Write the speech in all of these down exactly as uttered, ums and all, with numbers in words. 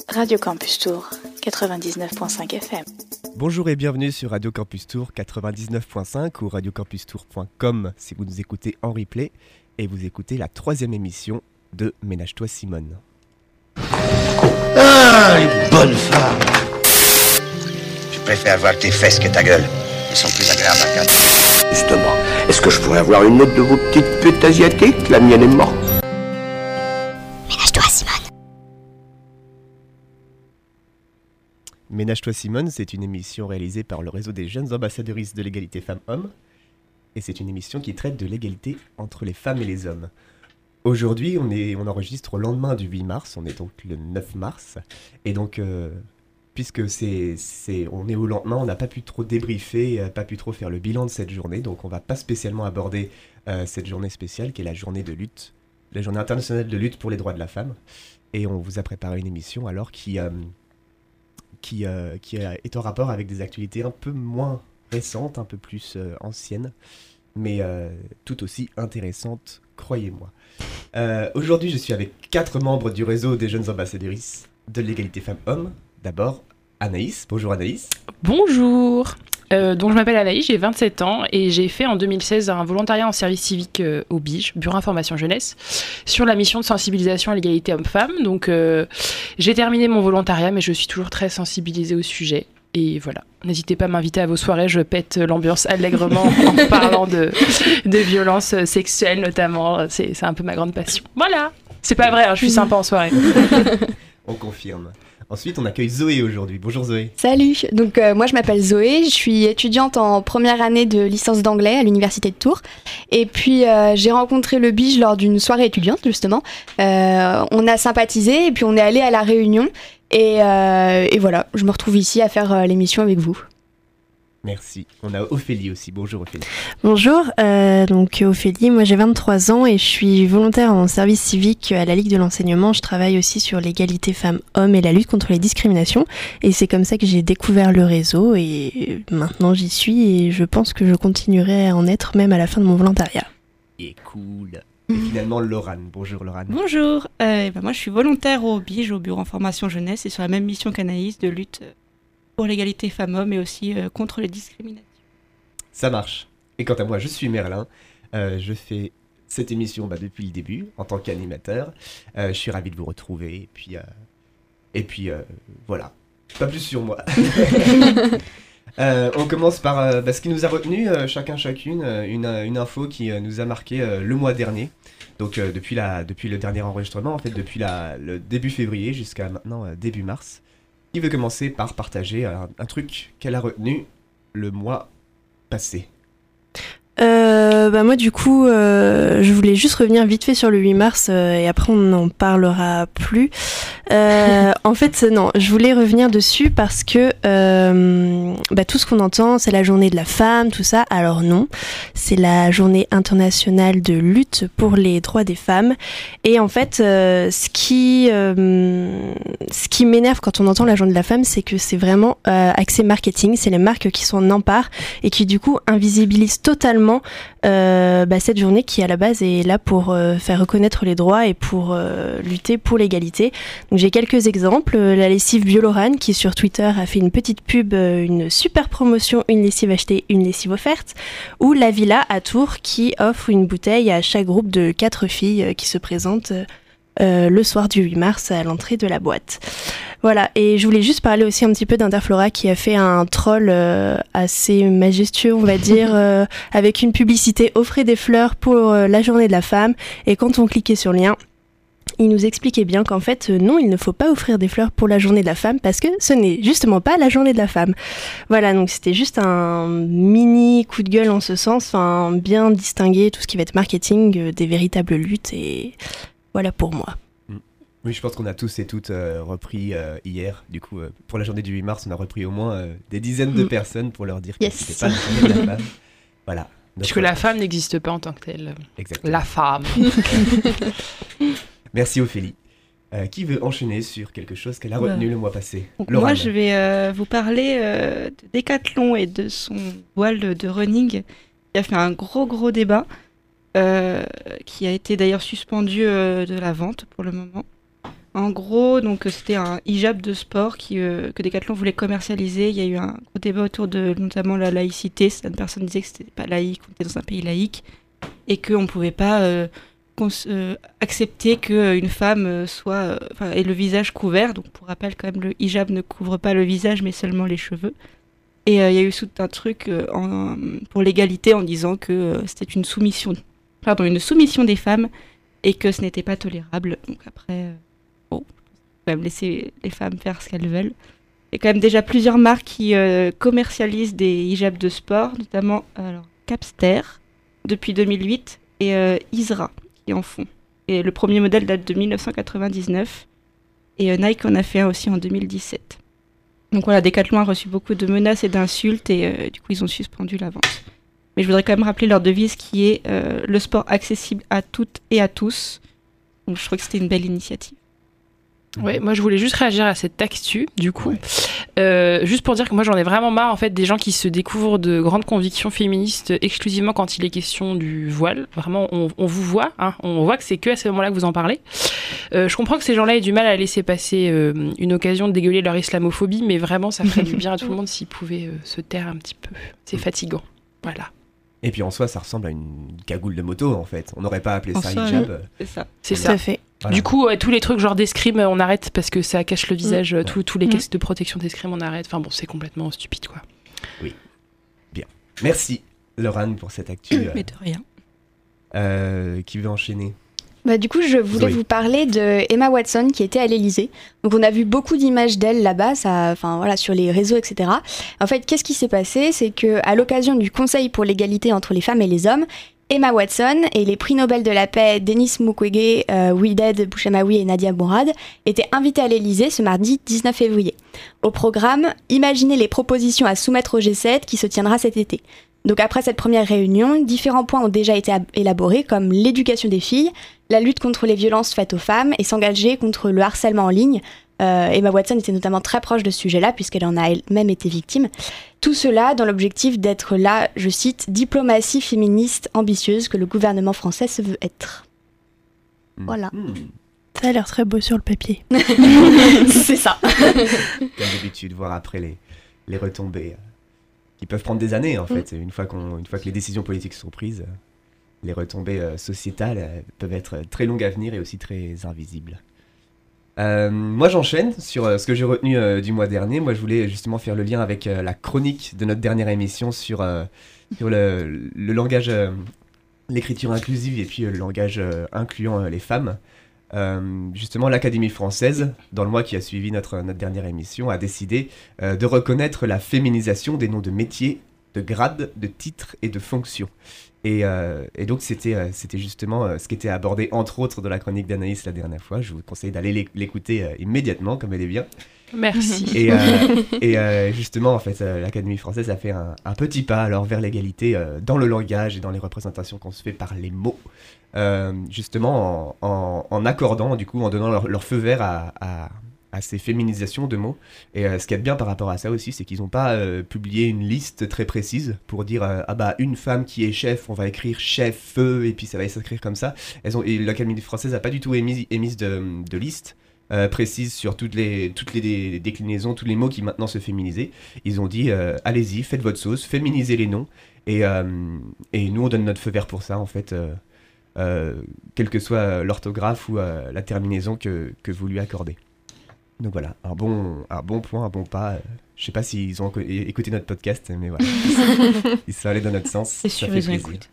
Radio Campus Tour, quatre-vingt-dix-neuf virgule cinq F M. Bonjour et bienvenue sur Radio Campus Tour quatre-vingt-dix-neuf virgule cinq ou radio campus tour point com si vous nous écoutez en replay et vous écoutez la troisième émission de Ménage-toi Simone. Ah, une bonne femme. Je préfère voir tes fesses que ta gueule. Elles sont plus agréables à regarder. Justement, est-ce que je pourrais avoir une autre de vos petites putes asiatiques? La mienne est morte. Ménage-toi Simone. Ménage-toi Simone, c'est une émission réalisée par le réseau des jeunes ambassadeuristes de l'égalité femmes-hommes. Et c'est une émission qui traite de l'égalité entre les femmes et les hommes. Aujourd'hui, on, est, on enregistre au lendemain du huit mars, on est donc le neuf mars. Et donc, euh, puisque c'est, c'est, on est au lendemain, on n'a pas pu trop débriefer, pas pu trop faire le bilan de cette journée. Donc on ne va pas spécialement aborder euh, cette journée spéciale qui est la journée de lutte, la journée internationale de lutte pour les droits de la femme. Et on vous a préparé une émission alors qui... Euh, Qui, euh, qui est en rapport avec des actualités un peu moins récentes, un peu plus euh, anciennes, mais euh, tout aussi intéressantes, croyez-moi. Euh, aujourd'hui, je suis avec quatre membres du réseau des jeunes ambassadeuristes de l'égalité femmes-hommes. D'abord, Anaïs. Bonjour Anaïs. Bonjour. Euh, donc je m'appelle Anaïs, j'ai vingt-sept ans et j'ai fait en deux mille seize un volontariat en service civique euh, au B I J, Bureau Information Jeunesse, sur la mission de sensibilisation à l'égalité homme-femme. Donc euh, j'ai terminé mon volontariat, mais je suis toujours très sensibilisée au sujet. Et voilà, n'hésitez pas à m'inviter à vos soirées, je pète l'ambiance allègrement en parlant de, de violences sexuelles notamment, c'est, c'est un peu ma grande passion. Voilà, c'est pas vrai, hein, je suis sympa en soirée. On confirme. Ensuite, on accueille Zoé aujourd'hui. Bonjour Zoé. Salut, donc euh, moi je m'appelle Zoé, je suis étudiante en première année de licence d'anglais à l'université de Tours. Et puis euh, j'ai rencontré le B I J lors d'une soirée étudiante justement. Euh, on a sympathisé et puis on est allé à la réunion. Et, euh, et voilà, je me retrouve ici à faire euh, l'émission avec vous. Merci. On a Ophélie aussi. Bonjour Ophélie. Bonjour, euh, donc Ophélie, moi j'ai vingt-trois ans et je suis volontaire en service civique à la Ligue de l'enseignement. Je travaille aussi sur l'égalité femmes-hommes et la lutte contre les discriminations. Et c'est comme ça que j'ai découvert le réseau et maintenant j'y suis et je pense que je continuerai à en être même à la fin de mon volontariat. Et cool. Et finalement Laurane. Bonjour Laurane. Bonjour, euh, ben moi je suis volontaire au B I J, au Bureau Information Jeunesse, et sur la même mission qu'Anaïs de lutte pour l'égalité femmes-hommes et aussi euh, contre les discriminations. Ça marche. Et quant à moi, je suis Merlin. Euh, je fais cette émission bah, depuis le début en tant qu'animateur. Euh, je suis ravi de vous retrouver. Et puis, euh, et puis euh, voilà. Pas plus sur moi. euh, on commence par euh, bah, ce qui nous a retenu, euh, chacun chacune, euh, une, une info qui euh, nous a marqué euh, le mois dernier. Donc euh, depuis, la, depuis le dernier enregistrement, en fait, depuis la, le début février jusqu'à maintenant euh, début mars. Qui veut commencer par partager un, un truc qu'elle a retenu le mois passé? Euh, bah moi du coup euh, je voulais juste revenir vite fait sur le huit mars euh, et après on n'en parlera plus. Euh, en fait non, je voulais revenir dessus parce que euh, bah, tout ce qu'on entend c'est la journée de la femme, tout ça. Alors non, c'est la journée internationale de lutte pour les droits des femmes. Et en fait euh, ce qui euh, ce qui m'énerve quand on entend la journée de la femme, c'est que c'est vraiment euh, axé marketing, c'est les marques qui s'en emparent et qui du coup invisibilisent totalement Euh, bah, cette journée qui à la base est là pour euh, faire reconnaître les droits et pour euh, lutter pour l'égalité. Donc j'ai quelques exemples. La lessive Biolorane qui sur Twitter a fait une petite pub, euh, une super promotion, une lessive achetée, une lessive offerte. Ou la Villa à Tours qui offre une bouteille à chaque groupe de quatre filles euh, qui se présentent euh, le soir du huit mars à l'entrée de la boîte. Voilà, et je voulais juste parler aussi un petit peu d'Interflora qui a fait un troll euh, assez majestueux, on va dire, euh, avec une publicité offrez des fleurs pour euh, la journée de la femme. Et quand on cliquait sur le lien, il nous expliquait bien qu'en fait, euh, non, il ne faut pas offrir des fleurs pour la journée de la femme parce que ce n'est justement pas la journée de la femme. Voilà, donc c'était juste un mini coup de gueule en ce sens, enfin, bien distinguer tout ce qui va être marketing euh, des véritables luttes et voilà pour moi. Oui, je pense qu'on a tous et toutes euh, repris euh, hier. Du coup, euh, pour la journée du huit mars, on a repris au moins euh, des dizaines de personnes pour leur dire que Yes. c'était pas la journée de la femme. Voilà. Parce que la femme n'existe pas en tant que telle. Exactement. La femme. Merci Ophélie. Euh, qui veut enchaîner sur quelque chose qu'elle a retenu ouais. le mois passé? Donc Laurane. Moi, je vais euh, vous parler euh, de Decathlon et de son voile de running qui a fait un gros gros débat, euh, qui a été d'ailleurs suspendu euh, de la vente pour le moment. En gros, donc c'était un hijab de sport qui, euh, que Decathlon voulait commercialiser. Il y a eu un gros débat autour de notamment la laïcité. Certaines personnes disaient que c'était pas laïque, on était dans un pays laïque et qu'on ne pouvait pas euh, cons- euh, accepter qu'une femme euh, soit euh, ait le visage couvert. Donc pour rappel, quand même, le hijab ne couvre pas le visage mais seulement les cheveux. Et euh, il y a eu tout un truc euh, en, pour l'égalité en disant que euh, c'était une soumission, pardon, une soumission des femmes et que ce n'était pas tolérable. Donc après. Euh, Bon, quand même laisser les femmes faire ce qu'elles veulent. Il y a quand même déjà plusieurs marques qui euh, commercialisent des hijabs de sport, notamment alors, Capster depuis deux mille huit et euh, Isra qui en font. Et le premier modèle date de dix-neuf cent quatre-vingt-dix-neuf et euh, Nike en a fait un aussi en deux mille dix-sept. Donc voilà, Decathlon a reçu beaucoup de menaces et d'insultes et euh, du coup ils ont suspendu la vente. Mais je voudrais quand même rappeler leur devise qui est euh, le sport accessible à toutes et à tous. Donc je trouve que c'était une belle initiative. Ouais, moi je voulais juste réagir à cette actu du coup, Ouais. euh, juste pour dire que moi j'en ai vraiment marre en fait des gens qui se découvrent de grandes convictions féministes exclusivement quand il est question du voile. Vraiment, on, on vous voit, hein, on voit que c'est que à ce moment-là que vous en parlez. Euh, je comprends que ces gens-là aient du mal à laisser passer euh, une occasion de dégueuler leur islamophobie, mais vraiment ça ferait du bien à tout le monde s'ils pouvaient euh, se taire un petit peu. C'est fatigant, voilà. Et puis en soi, ça ressemble à une cagoule de moto en fait. On n'aurait pas appelé En ça soi, hijab. oui. C'est ça. C'est Tout ça. à fait. Voilà. Du coup, ouais, tous les trucs genre d'escrime, on arrête parce que ça cache le visage. Mmh. Tous, tous les Mmh. caisses de protection d'escrime, on arrête. Enfin bon, c'est complètement stupide quoi. Merci Laurane pour cette actu. euh, Mais de rien. euh, qui veut enchaîner? Bah, du coup, je voulais Oui. vous parler de Emma Watson qui était à l'Élysée. Donc, on a vu beaucoup d'images d'elle là-bas, ça, enfin voilà, sur les réseaux, et cetera. En fait, qu'est-ce qui s'est passé? C'est que à l'occasion du Conseil pour l'égalité entre les femmes et les hommes, Emma Watson et les prix Nobel de la paix Denis Mukwege, euh, Widad Bouchamaoui et Nadia Mourad étaient invités à l'Élysée ce mardi dix-neuf février. Au programme, imaginez les propositions à soumettre au G sept qui se tiendra cet été. Donc après cette première réunion, différents points ont déjà été ab- élaborés comme l'éducation des filles, la lutte contre les violences faites aux femmes et s'engager contre le harcèlement en ligne. Euh, Emma Watson était notamment très proche de ce sujet-là puisqu'elle en a elle-même été victime. Tout cela dans l'objectif d'être là, je cite, diplomatie féministe ambitieuse que le gouvernement français se veut être. Voilà. Mmh. Ça a l'air très beau sur le papier. C'est ça. Comme d'habitude, voir après les, les retombées euh, qui peuvent prendre des années en fait. Une fois, qu'on, une fois que les décisions politiques sont prises, euh, les retombées euh, sociétales euh, peuvent être très longues à venir et aussi très invisibles. Euh, moi j'enchaîne sur euh, ce que j'ai retenu euh, du mois dernier. Moi je voulais justement faire le lien avec euh, la chronique de notre dernière émission sur, euh, sur le, le langage, euh, l'écriture inclusive et puis euh, le langage euh, incluant euh, les femmes. Euh, justement, l'Académie française, dans le mois qui a suivi notre, notre dernière émission, a décidé euh, de reconnaître la féminisation des noms de métiers, de grades, de titres et de fonctions. Et, euh, et donc, c'était, euh, c'était justement euh, ce qui était abordé, entre autres, dans la chronique d'Anaïs la dernière fois. Je vous conseille d'aller l'éc- l'écouter euh, immédiatement, comme elle est bien. Merci. Et, euh, et euh, justement, en fait, euh, l'Académie française a fait un, un petit pas alors vers l'égalité euh, dans le langage et dans les représentations qu'on se fait par les mots. Euh, justement en, en, en accordant, du coup, en donnant leur, leur feu vert à, à, à ces féminisations de mots. Et euh, ce qui est bien par rapport à ça aussi, c'est qu'ils n'ont pas euh, publié une liste très précise pour dire euh, ah bah une femme qui est chef, on va écrire chef feu et puis ça va s'écrire comme ça. Elles ont, et l'Académie française n'a pas du tout émis, émise de, de liste euh, précise sur toutes les, toutes les dé- déclinaisons, tous les mots qui maintenant se féminisaient. Ils ont dit euh, allez-y, faites votre sauce, féminisez les noms. Et, euh, et nous on donne notre feu vert pour ça en fait. Euh, Euh, quelle que soit l'orthographe ou euh, la terminaison que, que vous lui accordez. Donc voilà, un bon, un bon point, un bon pas. Euh, je sais pas s'ils ont éco- écouté notre podcast, mais voilà. Ils sont allés dans notre sens. C'est sûr, ça fait ils ont plaisir. écouté.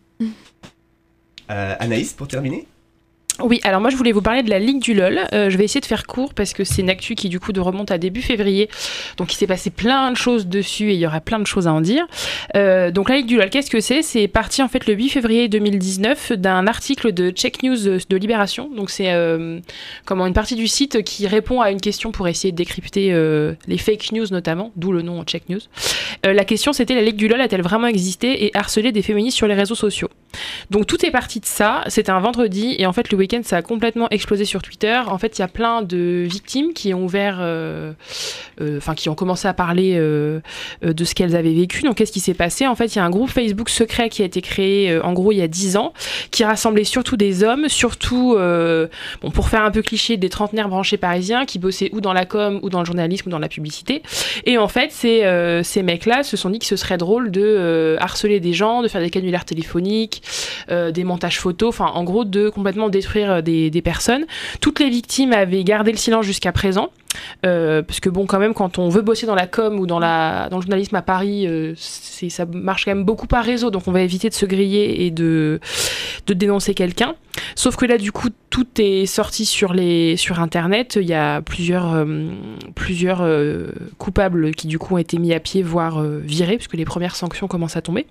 Euh, Anaïs, pour terminer? Oui, alors moi je voulais vous parler de la Ligue du LOL. Euh, je vais essayer de faire court parce que c'est une actu qui du coup de remonte à début février. Donc il s'est passé plein de choses dessus et il y aura plein de choses à en dire. Euh, donc la Ligue du LOL, qu'est-ce que c'est? C'est parti en fait le huit février deux mille dix-neuf d'un article de Check News de Libération. Donc c'est euh, comment une partie du site qui répond à une question pour essayer de décrypter euh, les fake news notamment, d'où le nom Check News. Euh, la question c'était: la Ligue du LOL a-t-elle vraiment existé et harcelé des féministes sur les réseaux sociaux? Donc tout est parti de ça, c'était un vendredi et en fait le week-end ça a complètement explosé sur Twitter. En fait il y a plein de victimes qui ont ouvert, enfin euh, euh, qui ont commencé à parler euh, de ce qu'elles avaient vécu. Donc qu'est-ce qui s'est passé ? En fait il y a un groupe Facebook secret qui a été créé euh, en gros il y a dix ans, qui rassemblait surtout des hommes, surtout, euh, bon, pour faire un peu cliché, des trentenaires branchés parisiens qui bossaient ou dans la com, ou dans le journalisme, ou dans la publicité. Et en fait ces, euh, ces mecs-là se sont dit que ce serait drôle de euh, harceler des gens, de faire des canulars téléphoniques, Euh, des montages photos, enfin en gros de complètement détruire des, des personnes. Toutes les victimes avaient gardé le silence jusqu'à présent, euh, parce que bon quand même quand on veut bosser dans la com ou dans, la, dans le journalisme à Paris, euh, c'est, ça marche quand même beaucoup par réseau, donc on va éviter de se griller et de, de dénoncer quelqu'un. Sauf que là du coup tout est sorti sur, les, sur internet, il y a plusieurs, euh, plusieurs euh, coupables qui du coup ont été mis à pied, voire euh, virés, puisque les premières sanctions commencent à tomber.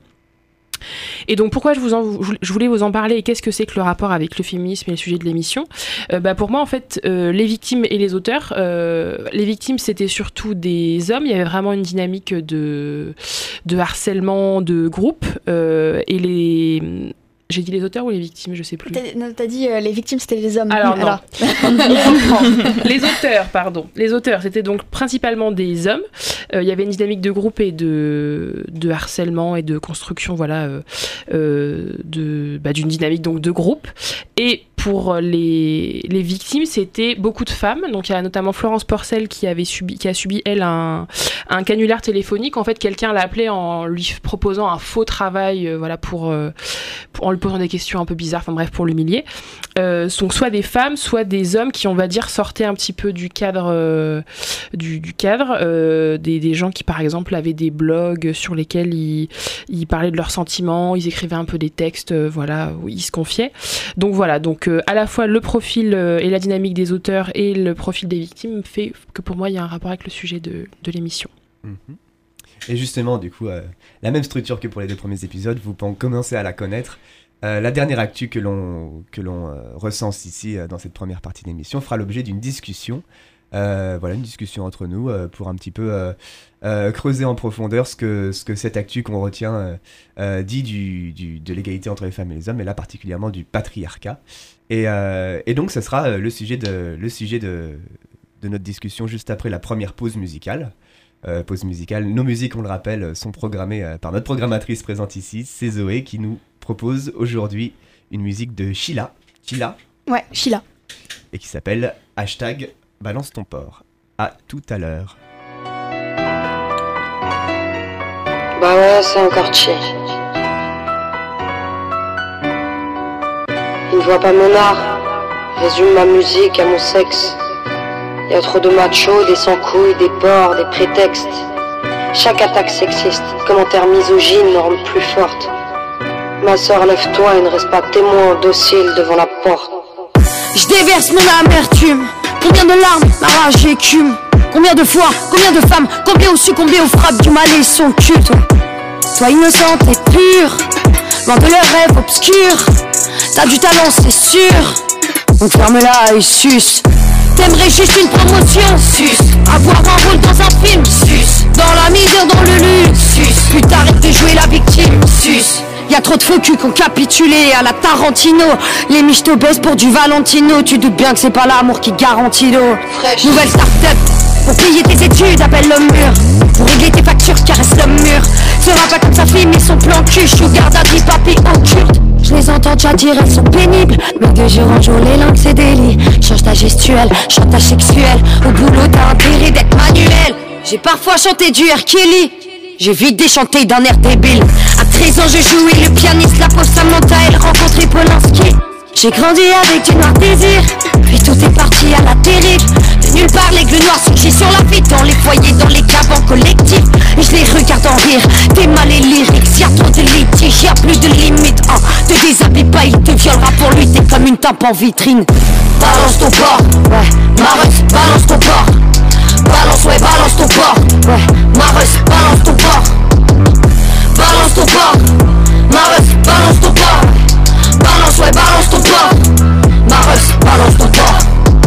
Et donc pourquoi je, vous en, je voulais vous en parler et qu'est-ce que c'est que le rapport avec le féminisme et le sujet de l'émission ? euh, bah Pour moi en fait euh, les victimes et les auteurs, euh, les victimes c'était surtout des hommes, il y avait vraiment une dynamique de, de harcèlement de groupe euh, et les... J'ai dit les auteurs ou les victimes, je sais plus. T'as, non, t'as dit euh, les victimes, c'était les hommes. Alors, non. Alors. Les auteurs, pardon. Les auteurs, c'était donc principalement des hommes. Il euh, y avait une dynamique de groupe et de, de harcèlement et de construction, voilà, euh, euh, de, bah, d'une dynamique donc de groupe. Et pour les, les victimes, c'était beaucoup de femmes. Donc il y a notamment Florence Porcel qui avait subi, qui a subi elle un, un canular téléphonique. En fait, quelqu'un l'a appelé en lui proposant un faux travail, euh, voilà, pour, euh, pour en lui posant des questions un peu bizarres. Enfin bref, pour l'humilier. Euh, donc soit des femmes, soit des hommes qui, on va dire, sortaient un petit peu du cadre, euh, du, du cadre, euh, des, des gens qui par exemple avaient des blogs sur lesquels ils, ils parlaient de leurs sentiments, ils écrivaient un peu des textes, euh, voilà, où ils se confiaient. Donc voilà, donc euh, à la fois le profil euh, et la dynamique des auteurs et le profil des victimes fait que pour moi il y a un rapport avec le sujet de, de l'émission. Mmh. Et justement, du coup, euh, la même structure que pour les deux premiers épisodes, vous commencez à la connaître. Euh, la dernière actu que l'on, que l'on euh, recense ici euh, dans cette première partie de l'émission fera l'objet d'une discussion. Euh, voilà, une discussion entre nous euh, pour un petit peu euh, euh, creuser en profondeur ce que, ce que cette actu qu'on retient euh, euh, dit du, du, de l'égalité entre les femmes et les hommes, et là particulièrement du patriarcat. Et, euh, et donc, ce sera le sujet, de, le sujet de, de notre discussion juste après la première pause musicale. Euh, pause musicale. Nos musiques, on le rappelle, sont programmées euh, par notre programmatrice présente ici, c'est Zoé, qui nous propose aujourd'hui une musique de Sheila. Sheila. Ouais, Sheila. Et qui s'appelle hashtag Balance ton porc. À tout à l'heure. Bah ouais, c'est encore chier. Ils ne voient pas mon art, résume ma musique à mon sexe. Y a trop de machos, des sans-couilles, des porcs, des prétextes. Chaque attaque sexiste, commentaire misogyne me rend plus forte. Ma sœur, lève-toi et ne reste pas témoin docile devant la porte. Je déverse mon amertume. Combien de larmes, ma rage écume. Combien de fois, combien de femmes, combien ont succombé aux frappes du mal et son culte. Toi innocente et pure, loin de leurs rêves obscurs. T'as du talent, c'est sûr. Donc ferme-la et suce. T'aimerais juste une promotion, sus. Avoir un rôle dans un film, sus. Dans la misère, dans le luxe, sus. Putain, arrête de jouer la victime, sus. Y'a trop de faux culs qui ont capitulé à la Tarantino. Les miches te baissent pour du Valentino. Tu doutes bien que c'est pas l'amour qui garantit l'eau. Nouvelle start-up, pour payer tes études, appelle l'homme mur. Pour régler tes factures, caresse l'homme mur. Sera pas comme sa fille, mais son plan cul. Sugar daddy, papi occulte. Je les entends déjà dire, elles sont pénibles. Mais de jour en jour, les langues c'est délit. Change ta gestuelle, chantage sexuel. Au boulot, t'as intérêt d'être manuel. J'ai parfois chanté du R. Kelly. J'ai vite déchanté d'un air débile. À treize ans je jouais le pianiste. La pauvre Samantha elle rencontrait Polanski. J'ai grandi avec du noir désir. Puis tout est parti à la terrible. De nulle part l'aigle noir surgit sur la vie. Dans les foyers, dans les caves en collectif. Et je les regarde en rire. T'es mal et lyrics, y'a trop de litiges, y'a plus de limites. Oh, te déshabille pas, il te violera pour lui. T'es comme une tape en vitrine. Balance ton porc, ouais, Marus, balance ton porc. Balance, ouais, balance ton porc, ouais, Marus, balance ton porc. Balance ton porc, Marus, balance ton porc. Balance, ouais, balance ton porc. Marus, balance ton porc.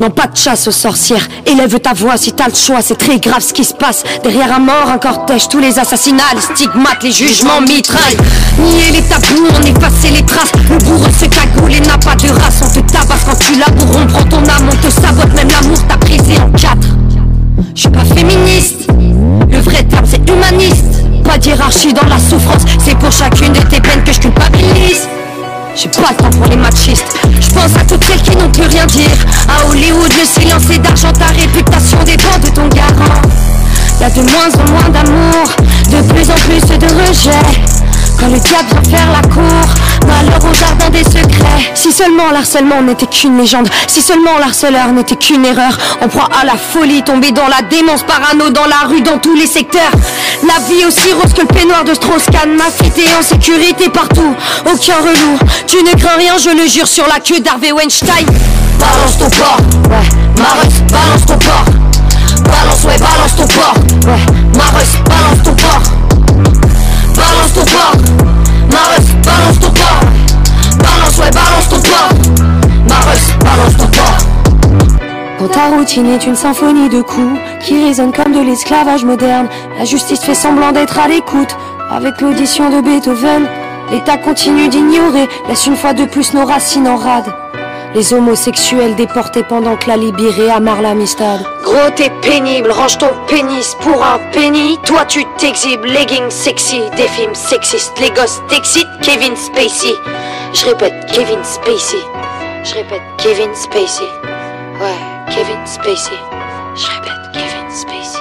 Non, pas de chasse aux sorcières. Élève ta voix si t'as le choix. C'est très grave ce qui se passe. Derrière un mort, un cortège, tous les assassinats, les stigmates, les jugements mitraillent. Nier les tabous, en effacer les traces. Le bourreau se cagoule et n'a pas de race. On te tabasse quand tu laboures, on prend ton âme, on te sabote. Même l'amour t'a brisé en quatre. Je suis pas féministe. Le vrai terme c'est humaniste. Pas d'hiérarchie dans la souffrance. C'est pour chacune de tes peines que je culpabilise. J'ai pas le temps pour les machistes. Je pense à toutes celles qui n'ont plus rien dire. À Hollywood, le silence est d'argent. Ta réputation dépend de ton garant. Y'a de moins en moins d'amour, de plus en plus de rejet. Quand le diable vient faire la cour, malheur au jardin des secrets. Si seulement l'harcèlement n'était qu'une légende, si seulement l'harceleur n'était qu'une erreur. On proie à la folie, tombé dans la démence, parano dans la rue, dans tous les secteurs. La vie aussi rose que le peignoir de Strauss-Kahn. Ma fille t'es en sécurité partout, aucun relou. Tu ne crains rien, je le jure, sur la queue d'Harvey Weinstein. Balance ton porc, ouais, Mareuse, balance ton porc. Balance, ouais, balance ton porc, ouais, Mareuse, balance ton porc. Balance ton porc, Mareuse, balance ton porc. Balance, ouais, balance ton porc. Mareuse, balance ton porc. Quand ta routine est une symphonie de coups qui résonne comme de l'esclavage moderne, la justice fait semblant d'être à l'écoute. Avec l'audition de Beethoven, l'État continue d'ignorer, laisse une fois de plus nos racines en rade. Les homosexuels déportés pendant que la Libye amarre l'amistad. Gros t'es pénible, range ton pénis pour un penny. Toi tu t'exhibes, leggings sexy, des films sexistes. Les gosses t'excitent, Kevin Spacey. Je répète, Kevin Spacey. Je répète, Kevin Spacey. Ouais, Kevin Spacey. Je répète, Kevin Spacey.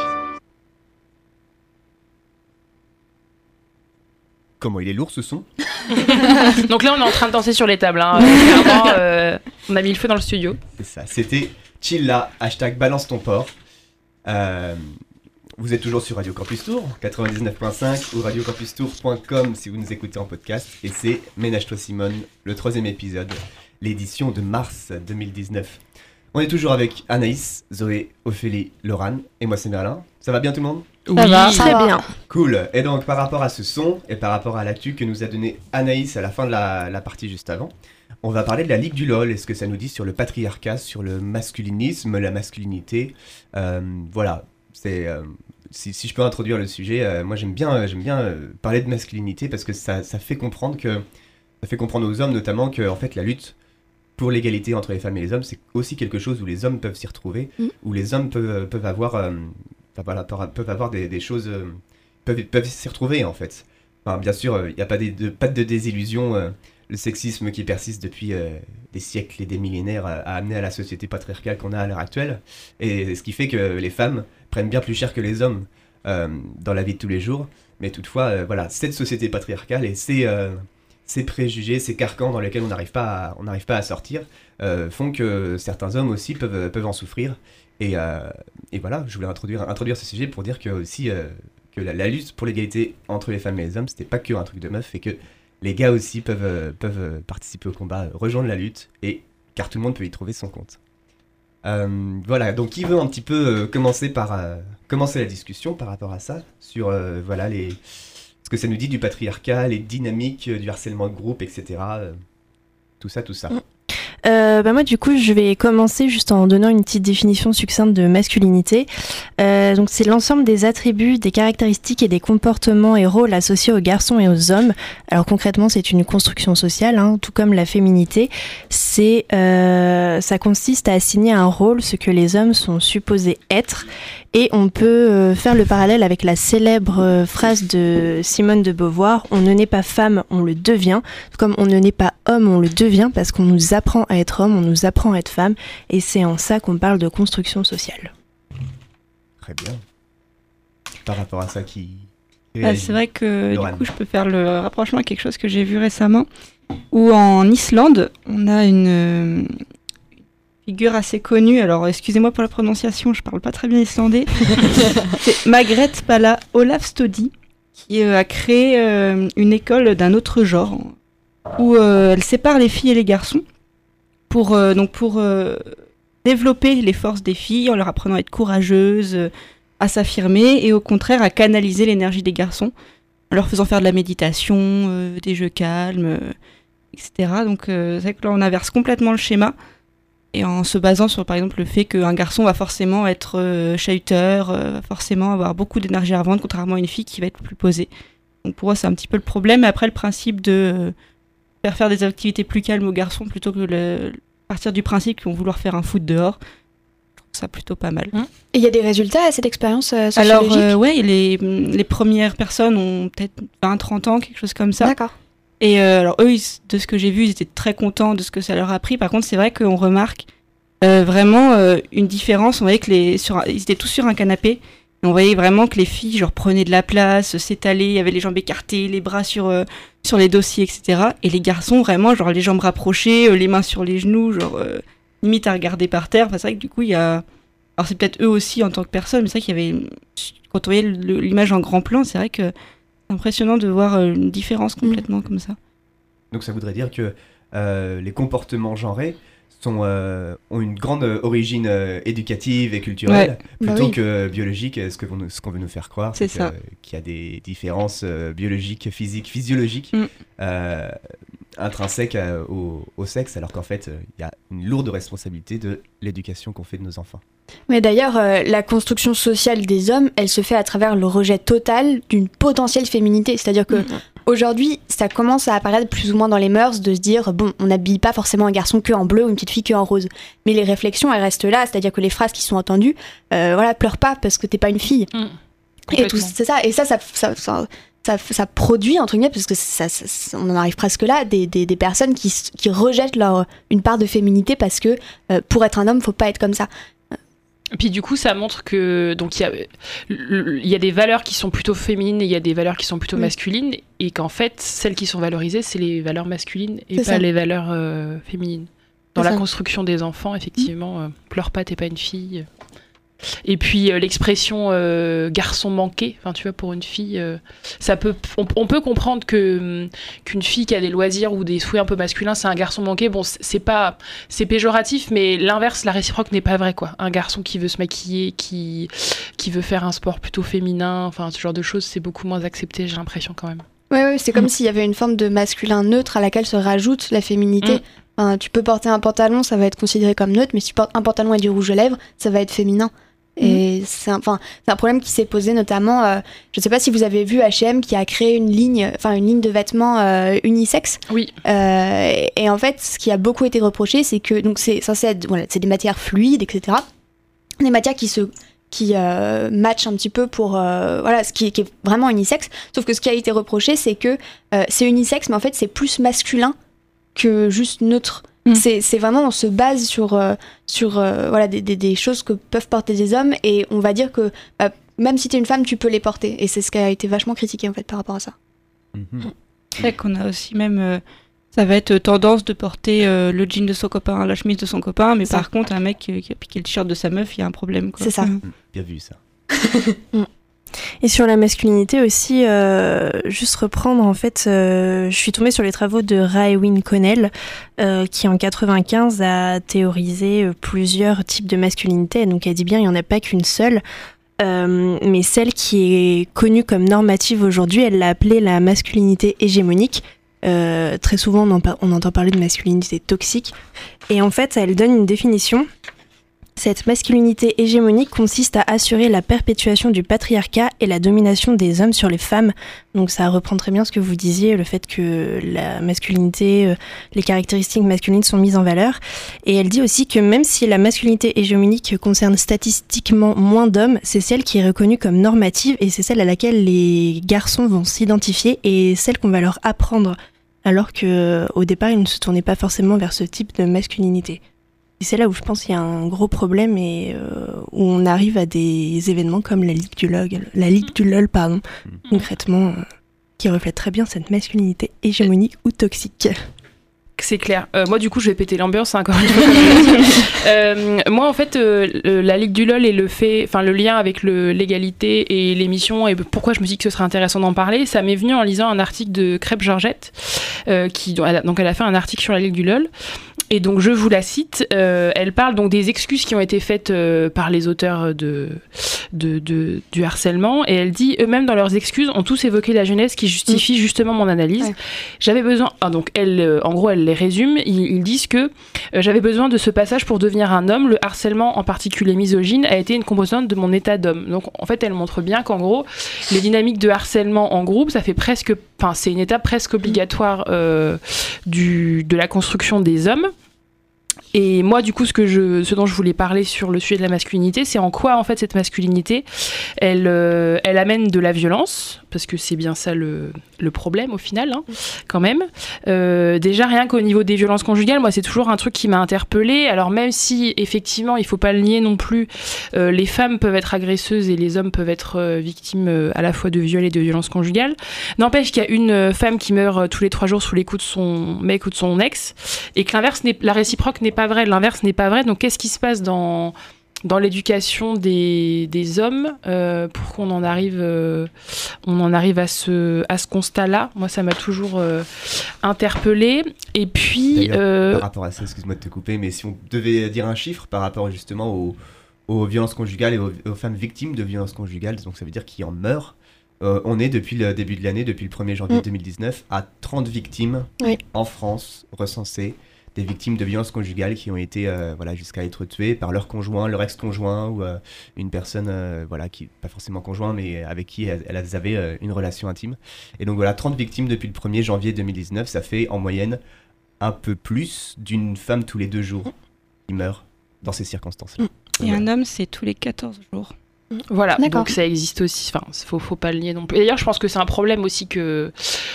Comment il est lourd ce son. Donc là, on est en train de danser sur les tables. Hein. Euh, clairement, euh, on a mis le feu dans le studio. C'est ça. C'était Chilla, hashtag balance ton porc. Euh, vous êtes toujours sur Radio Campus Tour, quatre-vingt-dix-neuf virgule cinq ou radio campus tour point com si vous nous écoutez en podcast. Et c'est Ménage-toi Simone, le troisième épisode, l'édition de mars deux mille dix-neuf. On est toujours avec Anaïs, Zoé, Ophélie, Laurane et moi c'est Merlin. Ça va bien tout le monde ? Ça oui, va, très bien. Cool. Et donc par rapport à ce son et par rapport à l'actu que nous a donné Anaïs à la fin de la, la partie juste avant, on va parler de la Ligue du LOL et ce que ça nous dit sur le patriarcat, sur le masculinisme, la masculinité. Euh, voilà. C'est, euh, si, si je peux introduire le sujet, euh, moi j'aime bien, euh, j'aime bien euh, parler de masculinité parce que ça, ça fait comprendre que ça fait comprendre aux hommes notamment que en fait la lutte pour l'égalité entre les femmes et les hommes, c'est aussi quelque chose où les hommes peuvent s'y retrouver, mmh. où les hommes peuvent, peuvent avoir, euh, enfin, voilà, peuvent avoir des, des choses, euh, peuvent, peuvent s'y retrouver en fait. Enfin, bien sûr, il n'y a pas, des, de, pas de désillusion. Euh, le sexisme qui persiste depuis euh, des siècles et des millénaires euh, a amené à la société patriarcale qu'on a à l'heure actuelle. Et ce qui fait que les femmes prennent bien plus cher que les hommes euh, dans la vie de tous les jours. Mais toutefois, euh, voilà, cette société patriarcale et ces... Euh, ces préjugés, ces carcans dans lesquels on n'arrive pas à, on n'arrive pas à sortir euh, font que certains hommes aussi peuvent, peuvent en souffrir. Et, euh, et voilà, je voulais introduire, introduire ce sujet pour dire que, aussi, euh, que la, la lutte pour l'égalité entre les femmes et les hommes, c'était pas que un truc de meuf, et que les gars aussi peuvent, peuvent participer au combat, rejoindre la lutte, et, car tout le monde peut y trouver son compte. Euh, voilà, donc qui veut un petit peu euh, commencer, par, euh, commencer la discussion par rapport à ça, sur euh, voilà, les... ce que ça nous dit du patriarcat, les dynamiques du harcèlement de groupe, et cetera. Euh, tout ça, tout ça. Euh, bah moi du coup je vais commencer juste en donnant une petite définition succincte de masculinité. Euh, donc c'est l'ensemble des attributs, des caractéristiques et des comportements et rôles associés aux garçons et aux hommes. Alors concrètement c'est une construction sociale, hein, tout comme la féminité. C'est, euh, ça consiste à assigner un rôle ce que les hommes sont supposés être. Et on peut euh, faire le parallèle avec la célèbre euh, phrase de Simone de Beauvoir, on ne naît pas femme, on le devient, comme on ne naît pas homme, on le devient, parce qu'on nous apprend à être homme, on nous apprend à être femme, et c'est en ça qu'on parle de construction sociale. Très bien. Par rapport à ça qui... Ah, c'est vrai que Laurane. Du coup je peux faire le rapprochement avec quelque chose que j'ai vu récemment, où en Islande, on a une... figure assez connue, alors excusez-moi pour la prononciation, je parle pas très bien islandais. C'est Margrét Pála Ólafsdóttir qui euh, a créé euh, une école d'un autre genre où euh, elle sépare les filles et les garçons pour euh, donc pour euh, développer les forces des filles en leur apprenant à être courageuses, euh, à s'affirmer et au contraire à canaliser l'énergie des garçons en leur faisant faire de la méditation, euh, des jeux calmes, euh, et cetera. Donc euh, c'est vrai que là on inverse complètement le schéma. et en se basant sur, par exemple, le fait qu'un garçon va forcément être euh, chahuteur, euh, va forcément avoir beaucoup d'énergie à revendre, contrairement à une fille qui va être plus posée. Donc pour moi, c'est un petit peu le problème. Et après, le principe de euh, faire faire des activités plus calmes aux garçons plutôt que le, partir du principe qu'ils vont vouloir faire un foot dehors, je trouve ça plutôt pas mal. Mmh. Et il y a des résultats à cette expérience euh, sociologique ? Alors, euh, ouais, les, les premières personnes ont peut-être vingt trente ans, quelque chose comme ça. D'accord. Et euh, alors eux, ils, de ce que j'ai vu, ils étaient très contents de ce que ça leur a appris. Par contre, c'est vrai qu'on remarque euh, vraiment euh, une différence. On voyait que les, sur, ils étaient tous sur un canapé. Et on voyait vraiment que les filles, genre, prenaient de la place, s'étalaient, avaient les jambes écartées, les bras sur euh, sur les dossiers, et cetera. Et les garçons, vraiment, genre, les jambes rapprochées, euh, les mains sur les genoux, genre, euh, limite à regarder par terre. Enfin, c'est vrai que du coup, il y a... Alors, c'est peut-être eux aussi en tant que personne, mais c'est vrai qu'il y avait... Quand on voyait le, l'image en grand plan, c'est vrai que c'est impressionnant de voir euh, une différence complètement mmh. comme ça. Donc ça voudrait dire que euh, les comportements genrés sont, euh, ont une grande origine euh, éducative et culturelle, ouais. plutôt bah oui. que biologique. Ce, que vous, ce qu'on veut nous faire croire, c'est, c'est ça. Que, qu'il y a des différences euh, biologiques, physiques, physiologiques, mm. euh, intrinsèques à, au, au sexe, alors qu'en fait, il euh, y a une lourde responsabilité de l'éducation qu'on fait de nos enfants. Mais d'ailleurs, euh, la construction sociale des hommes, elle se fait à travers le rejet total d'une potentielle féminité. C'est-à-dire que mmh. aujourd'hui, ça commence à apparaître plus ou moins dans les mœurs de se dire, bon, on n'habille pas forcément un garçon que en bleu ou une petite fille que en rose. Mais les réflexions, elles restent là. C'est-à-dire que les phrases qui sont entendues, euh, voilà, pleure pas parce que t'es pas une fille. Mmh. Et tout, c'est ça. Et ça, ça, ça, ça, ça, ça produit, entre guillemets, parce que ça, ça, ça, on en arrive presque là, des, des, des personnes qui, qui rejettent leur, une part de féminité parce que euh, pour être un homme, faut pas être comme ça. Puis du coup, ça montre que donc il y a il y a des valeurs qui sont plutôt féminines et il y a des valeurs qui sont plutôt mmh. masculines, et qu'en fait, celles qui sont valorisées, c'est les valeurs masculines et c'est pas ça. Les valeurs euh, féminines. Dans c'est la ça. Construction des enfants, effectivement, mmh. euh, pleure pas, t'es pas une fille. Et puis euh, l'expression euh, garçon manqué, enfin tu vois, pour une fille, euh, ça peut, on, on peut comprendre que qu'une fille qui a des loisirs ou des souhaits un peu masculins, c'est un garçon manqué. Bon, c'est pas, c'est péjoratif, mais l'inverse, la réciproque n'est pas vrai, quoi. Un garçon qui veut se maquiller, qui qui veut faire un sport plutôt féminin, enfin ce genre de choses, c'est beaucoup moins accepté, j'ai l'impression quand même. Ouais, ouais, c'est comme mmh. s'il y avait une forme de masculin neutre à laquelle se rajoute la féminité. Mmh. Enfin, tu peux porter un pantalon, ça va être considéré comme neutre, mais si tu portes un pantalon et du rouge à lèvres, ça va être féminin. Et mmh. c'est, un, c'est un problème qui s'est posé notamment, euh, je ne sais pas si vous avez vu H et M qui a créé une ligne, enfin une ligne de vêtements euh, unisexe. Oui. Euh, et, et en fait, ce qui a beaucoup été reproché, c'est que donc c'est censé être, voilà, c'est des matières fluides, et cetera. Des matières qui se qui euh, matchent un petit peu pour euh, voilà, ce qui, qui est vraiment unisexe. Sauf que ce qui a été reproché, c'est que euh, c'est unisexe, mais en fait, c'est plus masculin que juste neutre. Mmh. C'est, c'est vraiment, on se base sur, euh, sur euh, voilà, des, des, des choses que peuvent porter des hommes, et on va dire que bah, même si t'es une femme, tu peux les porter. Et c'est ce qui a été vachement critiqué en fait par rapport à ça. Mmh. C'est vrai qu'on a aussi même, euh, ça va être tendance de porter euh, le jean de son copain, la chemise de son copain, mais c'est par ça. Contre, un mec euh, qui a piqué le t-shirt de sa meuf, il y a un problème, quoi. C'est ça. Mmh. Bien vu ça. Et sur la masculinité aussi, euh, juste reprendre, en fait, euh, je suis tombée sur les travaux de Raewyn Connell, euh, qui en quatre-vingt-quinze a théorisé plusieurs types de masculinité. Donc elle dit bien, il n'y en a pas qu'une seule, euh, mais celle qui est connue comme normative aujourd'hui, elle l'a appelée la masculinité hégémonique. Euh, très souvent, on, en par- on entend parler de masculinité toxique. Et en fait, elle donne une définition. Cette masculinité hégémonique consiste à assurer la perpétuation du patriarcat et la domination des hommes sur les femmes. Donc ça reprend très bien ce que vous disiez, le fait que la masculinité, euh, les caractéristiques masculines sont mises en valeur. Et elle dit aussi que même si la masculinité hégémonique concerne statistiquement moins d'hommes, c'est celle qui est reconnue comme normative et c'est celle à laquelle les garçons vont s'identifier et celle qu'on va leur apprendre. Alors qu'au départ, ils ne se tournaient pas forcément vers ce type de masculinité. Et c'est là où je pense qu'il y a un gros problème et euh, où on arrive à des événements comme la Ligue du LOL, la Ligue du LOL pardon, mmh. concrètement, euh, qui reflète très bien cette masculinité hégémonique ou toxique. C'est clair. Euh, moi, du coup, je vais péter l'ambiance, hein, encore une fois. Comme je l'ai dit. euh, moi, en fait, euh, la Ligue du LOL et le fait, enfin, le lien avec le, l'égalité et l'émission, et pourquoi je me dis que ce serait intéressant d'en parler, ça m'est venu en lisant un article de Crêpe Georgette, euh, qui, donc, elle a fait un article sur la Ligue du LOL. Et donc, je vous la cite. Euh, elle parle donc des excuses qui ont été faites euh, par les auteurs de, de, de, du harcèlement. Et elle dit, eux-mêmes, dans leurs excuses, ont tous évoqué la jeunesse qui justifie mmh. justement mon analyse. Ouais. J'avais besoin... Ah, donc, elle, euh, en gros, elle les résume. Ils, ils disent que euh, j'avais besoin de ce passage pour devenir un homme. Le harcèlement, en particulier misogyne, a été une composante de mon état d'homme. Donc, en fait, elle montre bien qu'en gros, les dynamiques de harcèlement en groupe, ça fait presque... Enfin, c'est une étape presque obligatoire euh, du, de la construction des hommes. Et moi, du coup, ce, que je, ce dont je voulais parler sur le sujet de la masculinité, c'est en quoi, en fait, cette masculinité, elle, euh, elle amène de la violence, parce que c'est bien ça le, le problème, au final, hein, quand même. Euh, déjà, rien qu'au niveau des violences conjugales, moi, c'est toujours un truc qui m'a interpellée. Alors, même si, effectivement, il ne faut pas le nier non plus, euh, les femmes peuvent être agresseuses et les hommes peuvent être euh, victimes euh, à la fois de viols et de violences conjugales. N'empêche qu'il y a une femme qui meurt euh, tous les trois jours sous les coups de son mec ou de son ex, et que l'inverse, n'est, la réciproque n'est pas vrai, l'inverse n'est pas vrai. Donc qu'est-ce qui se passe dans, dans l'éducation des, des hommes euh, pour qu'on en arrive, euh, on en arrive à ce, à ce constat-là? Moi, ça m'a toujours euh, interpellée. Et puis... Euh... Par rapport à ça, excuse-moi de te couper, mais si on devait dire un chiffre par rapport justement aux, aux violences conjugales et aux, aux femmes victimes de violences conjugales, donc ça veut dire qu'ils en meurent, euh, on est depuis le début de l'année, depuis le premier janvier mmh. deux mille dix-neuf, à trente victimes oui. en France recensées. Des victimes de violences conjugales qui ont été euh, voilà, jusqu'à être tuées par leur conjoint, leur ex-conjoint ou euh, une personne, euh, voilà, qui, pas forcément conjoint, mais avec qui elles, elles avaient euh, une relation intime. Et donc voilà, trente victimes depuis le premier janvier deux mille dix-neuf, ça fait en moyenne un peu plus d'une femme tous les deux jours qui meurt dans ces circonstances-là. Et voilà. Un homme, c'est tous les quatorze jours. Voilà, D'accord. donc ça existe aussi, enfin, faut, faut pas le nier non plus. Et d'ailleurs, je pense que c'est un problème aussi que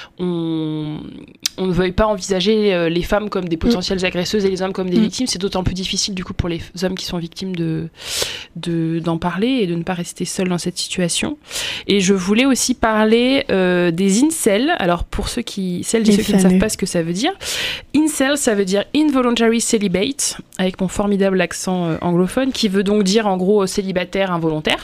on, on ne veuille pas envisager les femmes comme des potentielles mmh. agresseuses et les hommes comme des mmh. victimes. C'est d'autant plus difficile du coup pour les hommes qui sont victimes de, de, d'en parler et de ne pas rester seuls dans cette situation. Et je voulais aussi parler euh, des incels. Alors pour ceux qui, celles et ceux qui ne savent pas ce que ça veut dire, incel, ça veut dire involuntary celibate, avec mon formidable accent euh, anglophone, qui veut donc dire en gros célibataire involontaire.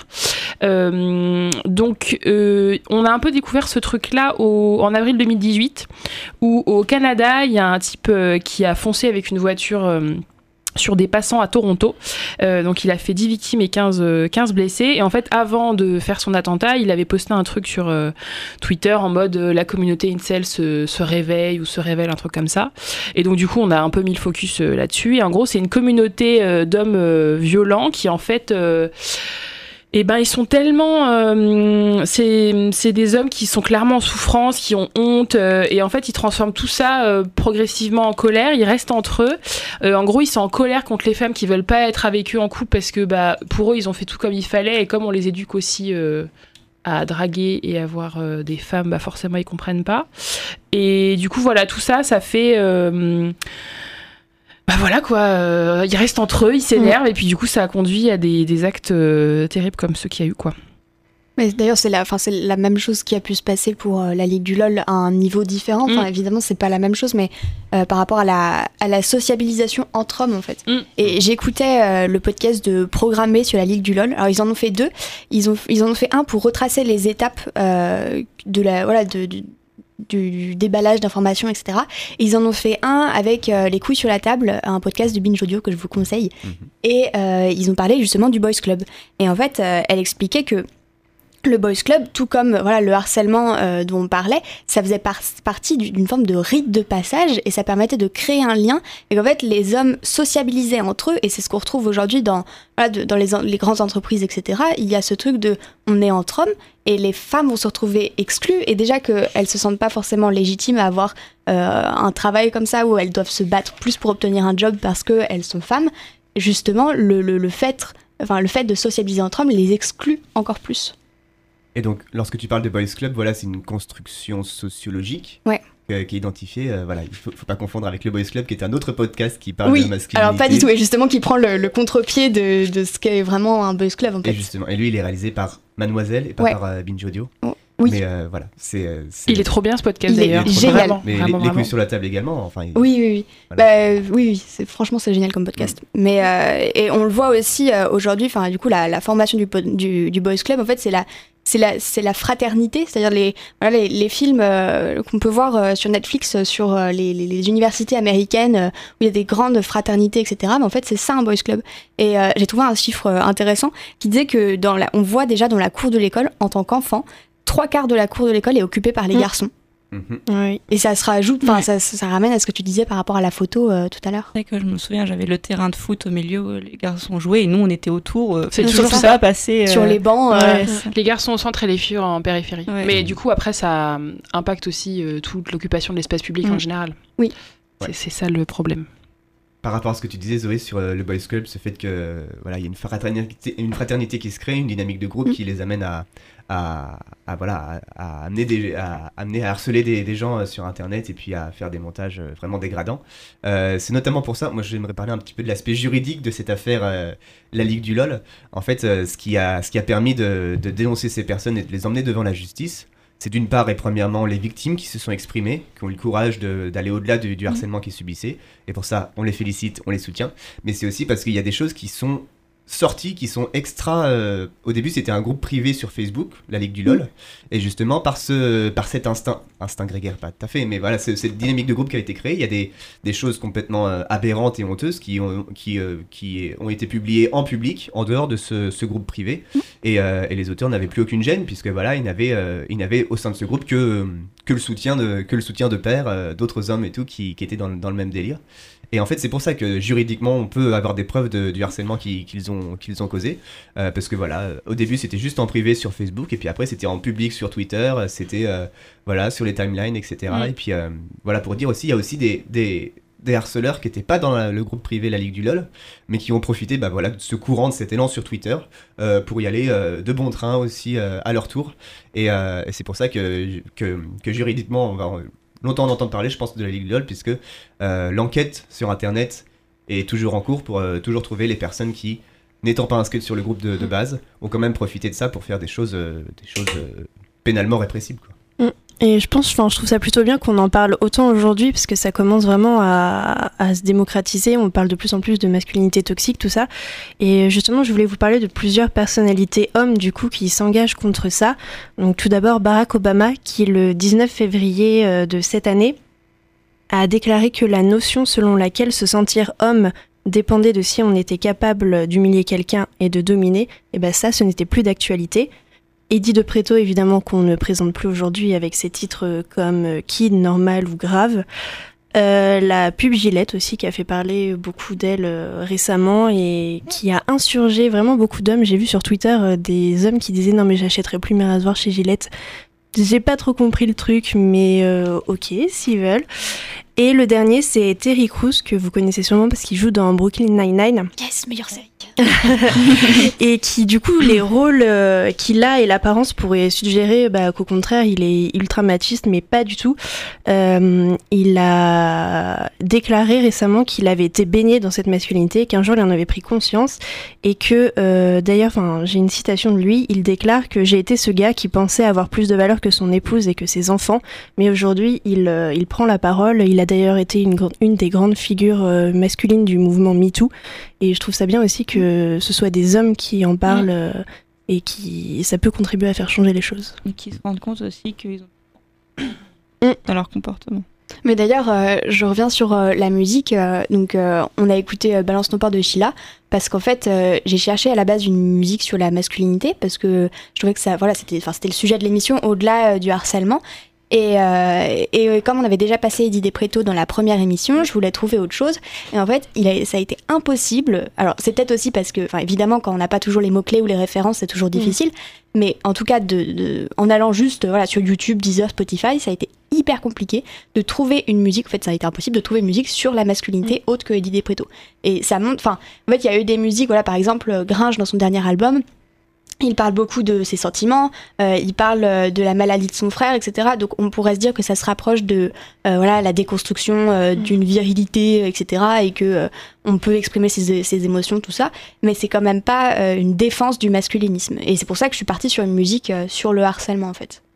Euh, donc euh, on a un peu découvert ce truc là au, en avril deux mille dix-huit où au Canada il y a un type euh, qui a foncé avec une voiture euh, sur des passants à Toronto, euh, donc il a fait dix victimes et quinze, quinze blessés, et en fait avant de faire son attentat il avait posté un truc sur euh, Twitter en mode euh, la communauté incel se, se réveille ou se révèle, un truc comme ça, et donc du coup on a un peu mis le focus euh, là-dessus, et en gros c'est une communauté euh, d'hommes euh, violents qui en fait euh, Eh ben, ils sont tellement... Euh, c'est, c'est des hommes qui sont clairement en souffrance, qui ont honte, euh, et en fait, ils transforment tout ça euh, progressivement en colère. Ils restent entre eux. Euh, en gros, ils sont en colère contre les femmes qui veulent pas être avec eux en couple parce que bah, pour eux, ils ont fait tout comme il fallait, et comme on les éduque aussi euh, à draguer et à avoir euh, des femmes, bah, forcément, ils comprennent pas. Et du coup, voilà, tout ça, ça fait... Euh, Bah voilà quoi, euh, ils restent entre eux, ils s'énervent, mmh. et puis du coup ça a conduit à des, des actes euh, terribles comme ceux qu'il y a eu quoi. Mais d'ailleurs c'est la, c'est la même chose qui a pu se passer pour euh, la Ligue du LOL à un niveau différent, enfin mmh. évidemment c'est pas la même chose, mais euh, par rapport à la, à la sociabilisation entre hommes en fait. Mmh. Et j'écoutais euh, le podcast de Programmé sur la Ligue du LOL, alors ils en ont fait deux, ils, ont, ils en ont fait un pour retracer les étapes euh, de la... Voilà, de, de du déballage d'informations, et cetera. Et ils en ont fait un avec euh, Les couilles sur la table, un podcast de Binge Audio que je vous conseille. Mmh. Et euh, ils ont parlé justement du Boys Club. Et en fait, euh, elle expliquait que le Boys Club, tout comme voilà, le harcèlement euh, dont on parlait, ça faisait par- partie d'une forme de rite de passage, et ça permettait de créer un lien, et qu'en fait les hommes sociabilisaient entre eux, et c'est ce qu'on retrouve aujourd'hui dans, voilà, de, dans les, en- les grandes entreprises, et cetera. Il y a ce truc de on est entre hommes, et les femmes vont se retrouver exclues, et déjà qu'elles se sentent pas forcément légitimes à avoir euh, un travail comme ça, où elles doivent se battre plus pour obtenir un job parce qu'elles sont femmes, justement le, le, le, fait, enfin, le fait de sociabiliser entre hommes les exclut encore plus. Et donc, lorsque tu parles de Boys Club, voilà, c'est une construction sociologique ouais. euh, qui est identifiée. Euh, voilà, il ne faut, faut pas confondre avec le Boys Club, qui est un autre podcast qui parle oui, de masculinité. Alors pas du tout, et justement qui prend le, le contre-pied de, de ce qu'est vraiment un Boys Club. En fait. Et justement, et lui, il est réalisé par Mademoiselle et pas ouais. par euh, Binge Audio. Oui, Oui. Mais euh, voilà, c'est, c'est. Il est trop bien ce podcast Il est d'ailleurs. génial. Vraiment, Mais vraiment, les, les vraiment. couilles sur la table également. Enfin, il- Oui, oui, oui. Voilà. Bah, euh, oui, oui. C'est, franchement, c'est génial comme podcast. Mm. Mais euh, et on le voit aussi euh, aujourd'hui. Enfin, du coup, la, la formation du, du, du Boys Club, en fait, c'est la, c'est la, c'est la fraternité. C'est-à-dire les, voilà, les, les films euh, qu'on peut voir euh, sur Netflix euh, sur euh, les, les, les universités américaines euh, où il y a des grandes fraternités, et cetera. Mais en fait, c'est ça un Boys Club. Et euh, j'ai trouvé un chiffre euh, intéressant qui disait que dans la, on voit déjà dans la cour de l'école en tant qu'enfant. Trois quarts de la cour de l'école est occupée par les mmh. garçons. Mm-hmm. Oui. Et ça se rajoute, enfin, Ouais. ça, ça ramène à ce que tu disais par rapport à la photo euh, tout à l'heure. C'est vrai que je me souviens, j'avais le terrain de foot au milieu où les garçons jouaient et nous on était autour. euh, C'est tout toujours ça, ça. passé. euh, Sur les bancs. euh, ouais, ça- Les garçons au centre et les filles en périphérie. Ouais. Mais du coup, après, ça euh, impacte aussi euh, toute l'occupation de l'espace public Mm. en général. Oui. C'est, Ouais. c'est ça le problème. Par rapport à ce que tu disais, Zoé, sur euh, le Boys Club, ce fait que euh, voilà, il y a une fraternité, une fraternité qui se crée, une dynamique de groupe Mm. qui les amène à, à, à, voilà, à, à amener des, à, amener à harceler des, des gens euh, sur Internet et puis à faire des montages euh, vraiment dégradants. Euh, c'est notamment pour ça, moi j'aimerais parler un petit peu de l'aspect juridique de cette affaire, euh, la Ligue du LOL. En fait, euh, ce, qui a, ce qui a permis de, de dénoncer ces personnes et de les emmener devant la justice, c'est d'une part et premièrement les victimes qui se sont exprimées, qui ont eu le courage de, d'aller au-delà du, du harcèlement qu'ils subissaient. Et pour ça, on les félicite, on les soutient. Mais c'est aussi parce qu'il y a des choses qui sont sorties, qui sont extra... euh, au début, c'était un groupe privé sur Facebook, la Ligue du LOL. Et justement, par, ce, par cet instinct, instinct grégaire, pas tout à fait, mais voilà, c'est, cette dynamique de groupe qui a été créée. Il y a des, des choses complètement euh, aberrantes et honteuses qui ont, qui, euh, qui ont été publiées en public, en dehors de ce, ce groupe privé. Et, euh, et les auteurs n'avaient plus aucune gêne, puisque voilà, ils n'avaient, euh, ils n'avaient au sein de ce groupe que, que, le, soutien de, que le soutien de pairs, euh, d'autres hommes et tout, qui, qui étaient dans, le- dans le même délire. Et en fait, c'est pour ça que juridiquement, on peut avoir des preuves de, du harcèlement qui- qu'ils ont, qu'ils ont causé. Euh, parce que voilà, euh, au début, c'était juste en privé sur Facebook, et puis après, c'était en public sur Twitter, euh, c'était euh, voilà, sur les timelines, et cetera. Mm. Et puis euh, voilà, pour dire aussi, il y a aussi des, des, des harceleurs qui n'étaient pas dans la- le groupe privé La Ligue du LOL, mais qui ont profité bah, voilà, de ce courant, de cet élan sur Twitter, euh, pour y aller euh, de bon train aussi euh, à leur tour. Et, euh, et c'est pour ça que, que, que juridiquement, on va en- longtemps en entendre parler, je pense, de la Ligue du LOL, puisque euh, l'enquête sur Internet est toujours en cours pour euh, toujours trouver les personnes qui, n'étant pas inscrites sur le groupe de, de base, ont quand même profité de ça pour faire des choses, euh, des choses euh, pénalement répressibles, quoi. Et je pense, enfin, je trouve ça plutôt bien qu'on en parle autant aujourd'hui parce que ça commence vraiment à, à se démocratiser. On parle de plus en plus de masculinité toxique, tout ça. Et justement, je voulais vous parler de plusieurs personnalités hommes du coup qui s'engagent contre ça. Donc tout d'abord Barack Obama qui le dix-neuf février euh, de cette année a déclaré que la notion selon laquelle se sentir homme dépendait de si on était capable d'humilier quelqu'un et de dominer, et ben ça, ce n'était plus d'actualité. Eddie de Pretto, évidemment, qu'on ne présente plus aujourd'hui avec ses titres comme Kid, Normal ou Grave. Euh, la pub Gillette aussi, qui a fait parler beaucoup d'elle euh, récemment et qui a insurgé vraiment beaucoup d'hommes. J'ai vu sur Twitter euh, des hommes qui disaient « Non mais j'achèterai plus mes rasoirs chez Gillette ». J'ai pas trop compris le truc, mais euh, ok, s'ils veulent. Et le dernier, c'est Terry Crews, que vous connaissez sûrement parce qu'il joue dans Brooklyn Nine-Nine. Yes, meilleure série. Et qui, du coup, les rôles euh, qu'il a et l'apparence pourraient suggérer bah, qu'au contraire, il est ultra machiste, mais pas du tout. Euh, il a déclaré récemment qu'il avait été baigné dans cette masculinité, qu'un jour il en avait pris conscience, et que, euh, d'ailleurs, j'ai une citation de lui, il déclare que j'ai été ce gars qui pensait avoir plus de valeur que son épouse et que ses enfants, mais aujourd'hui, il, euh, il prend la parole. Il a d'ailleurs été une, une des grandes figures euh, masculines du mouvement MeToo, et je trouve ça bien aussi que ce soit des hommes qui en parlent euh, et qui ça peut contribuer à faire changer les choses. Et qui se rendent compte aussi qu'ils ont Mm. dans leur comportement. Mais d'ailleurs, euh, je reviens sur euh, la musique. euh, donc, euh, on a écouté euh, Balance nos ports de Sheila parce qu'en fait, euh, j'ai cherché à la base une musique sur la masculinité parce que je trouvais que ça, voilà, c'était, enfin, c'était le sujet de l'émission au-delà euh, du harcèlement. Et, euh, et euh, comme on avait déjà passé Eddie Despretto dans la première émission, je voulais trouver autre chose. Et en fait, il a, ça a été impossible. Alors, c'est peut-être aussi parce que, enfin, évidemment, quand on n'a pas toujours les mots-clés ou les références, c'est toujours difficile. Mmh. Mais en tout cas, de, de, en allant juste voilà, sur YouTube, Deezer, Spotify, ça a été hyper compliqué de trouver une musique. En fait, ça a été impossible de trouver une musique sur la masculinité mmh. autre que Eddie Despretto. Et ça montre, enfin, en fait, il y a eu des musiques, voilà, par exemple, Gringe dans son dernier album. Il parle beaucoup de ses sentiments, euh, il parle de la maladie de son frère, et cetera. Donc on pourrait se dire que ça se rapproche de euh, voilà, la déconstruction euh, mmh. d'une virilité, et cetera. Et que euh, on peut exprimer ses, ses émotions, tout ça. Mais c'est quand même pas euh, une défense du masculinisme. Et c'est pour ça que je suis partie sur une musique euh, sur le harcèlement, en fait.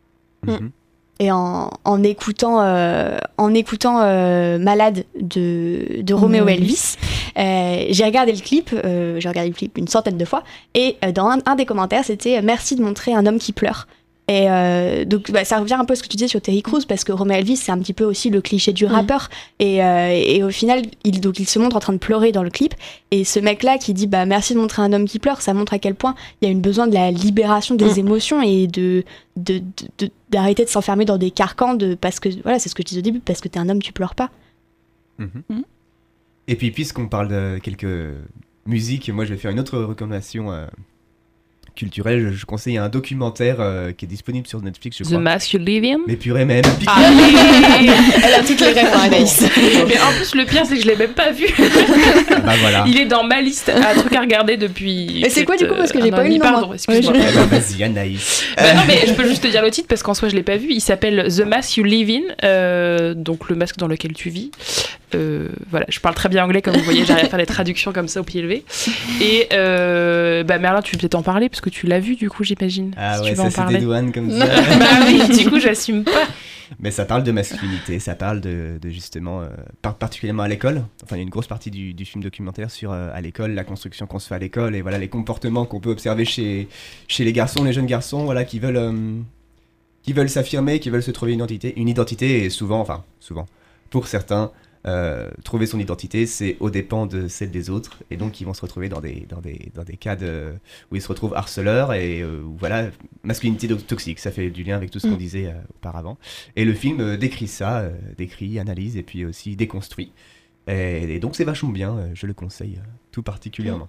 Mm-hmm. Et en, en écoutant, euh, en écoutant euh, Malade de, de Romeo Elvis, euh, j'ai regardé le clip, euh, j'ai regardé le clip une centaine de fois, et euh, dans un, un des commentaires, c'était « Merci de montrer un homme qui pleure ». Et euh, donc bah, ça revient un peu à ce que tu disais sur Terry Crews, parce que Romeo Elvis c'est un petit peu aussi le cliché du rappeur, mmh. et, euh, et au final il, donc, il se montre en train de pleurer dans le clip, et ce mec là qui dit bah merci de montrer un homme qui pleure, ça montre à quel point il y a une besoin de la libération des mmh. émotions et de, de, de, de d'arrêter de s'enfermer dans des carcans de, parce que voilà c'est ce que je disais au début, parce que t'es un homme tu pleures pas. Mmh. Mmh. Et puis puisqu'on parle de quelques musiques, moi je vais faire une autre recommandation euh... culturel, je, je conseille un documentaire euh, qui est disponible sur Netflix, je crois. The Mask You Live In. Mais purée, même. Ah, elle a toutes les rêves, Anaïs. Mais en plus, le pire, c'est que je l'ai même pas vu. Bah voilà. Il est dans ma liste à trucs à regarder depuis. Et c'est quoi du coup, parce que j'ai pas eu le nom. Pardon, excuse-moi. Ouais, bah, vas-y, Anaïs. Bah non, mais je peux juste te dire le titre parce qu'en soi, je l'ai pas vu. Il s'appelle The Mask You Live In, euh, donc le masque dans lequel tu vis. Euh, voilà, je parle très bien anglais, comme vous voyez, j'arrive à faire des traductions comme ça au pied levé. Et euh, bah Merlin, tu peux peut-être en parler parce que tu l'as vu du coup, j'imagine. Ah si ouais, tu veux ça en c'est des douanes comme ça. Bah oui, du coup, j'assume pas. Mais ça parle de masculinité, ça parle de, de justement, euh, par, particulièrement à l'école. Enfin, il y a une grosse partie du, du film documentaire sur euh, à l'école, la construction qu'on se fait à l'école et voilà les comportements qu'on peut observer chez, chez les garçons, les jeunes garçons, voilà, qui veulent, euh, qui veulent s'affirmer, qui veulent se trouver une identité, une identité et souvent, enfin souvent, pour certains. Euh, trouver son identité, c'est aux dépens de celle des autres, et donc ils vont se retrouver dans des, dans des, dans des cas de, où ils se retrouvent harceleurs, et euh, où, voilà, masculinité toxique, ça fait du lien avec tout ce qu'on mmh. disait euh, auparavant. Et le film euh, décrit ça, euh, décrit, analyse, et puis aussi déconstruit. Et, et donc c'est vachement bien, euh, je le conseille euh, tout particulièrement.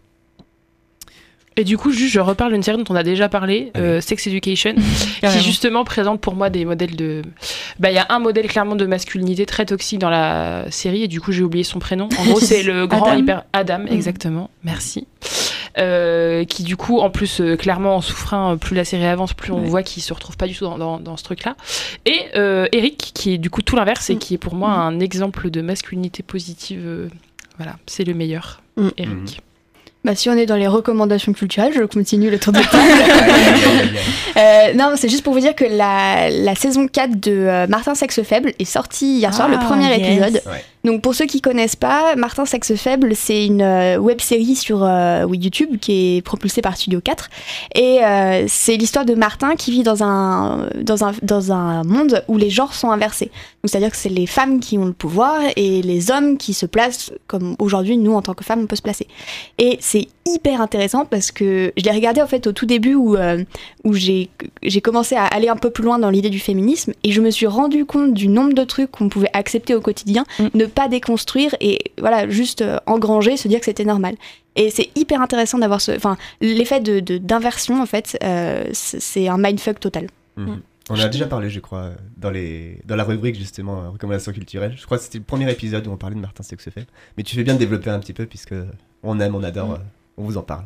Et du coup, juste, je reparle d'une série dont on a déjà parlé, ah, euh, oui. Sex Education, qui justement présente pour moi des modèles de... Bah, il y a un modèle clairement de masculinité très toxique dans la série, et du coup, j'ai oublié son prénom. En gros, c'est le grand Adam. hyper... Adam, exactement, merci. Euh, qui du coup, en plus, euh, clairement, en souffrant, plus la série avance, plus on ouais. voit qu'il se retrouve pas du tout dans, dans, dans ce truc-là. Et euh, Eric, qui est du coup tout l'inverse, et qui est pour moi un exemple de masculinité positive. Euh, voilà, c'est le meilleur, mm. Eric. Mm. Bah, si on est dans les recommandations culturelles, je continue le tour de table. euh, non, c'est juste pour vous dire que la, la saison quatre de euh, Martin Sexe Faible est sortie hier soir, ah, le premier yes. épisode. Ouais. Donc pour ceux qui connaissent pas, Martin Sexe Faible, c'est une euh, web-série sur euh, oui, YouTube qui est propulsée par Studio quatre. Et euh, c'est l'histoire de Martin qui vit dans un, dans, un, dans un monde où les genres sont inversés. Donc c'est-à-dire que c'est les femmes qui ont le pouvoir et les hommes qui se placent comme aujourd'hui, nous en tant que femmes, on peut se placer. Et c'est hyper intéressant parce que je l'ai regardé en fait au tout début où, euh, où j'ai, j'ai commencé à aller un peu plus loin dans l'idée du féminisme et je me suis rendu compte du nombre de trucs qu'on pouvait accepter au quotidien, mm. ne pas déconstruire et voilà, juste euh, engranger, se dire que c'était normal. Et c'est hyper intéressant d'avoir ce... Enfin, l'effet de, de, d'inversion, en fait, euh, c'est, c'est un mindfuck total. Mm-hmm. Mm. On en a déjà parlé, je crois, dans, les... dans la rubrique, justement, recommandations culturelles. Je crois que c'était le premier épisode où on parlait de Martin Sexe Faible. Mais tu fais bien de développer un petit peu, puisque on aime, on adore... Mm. Euh... On vous en parle.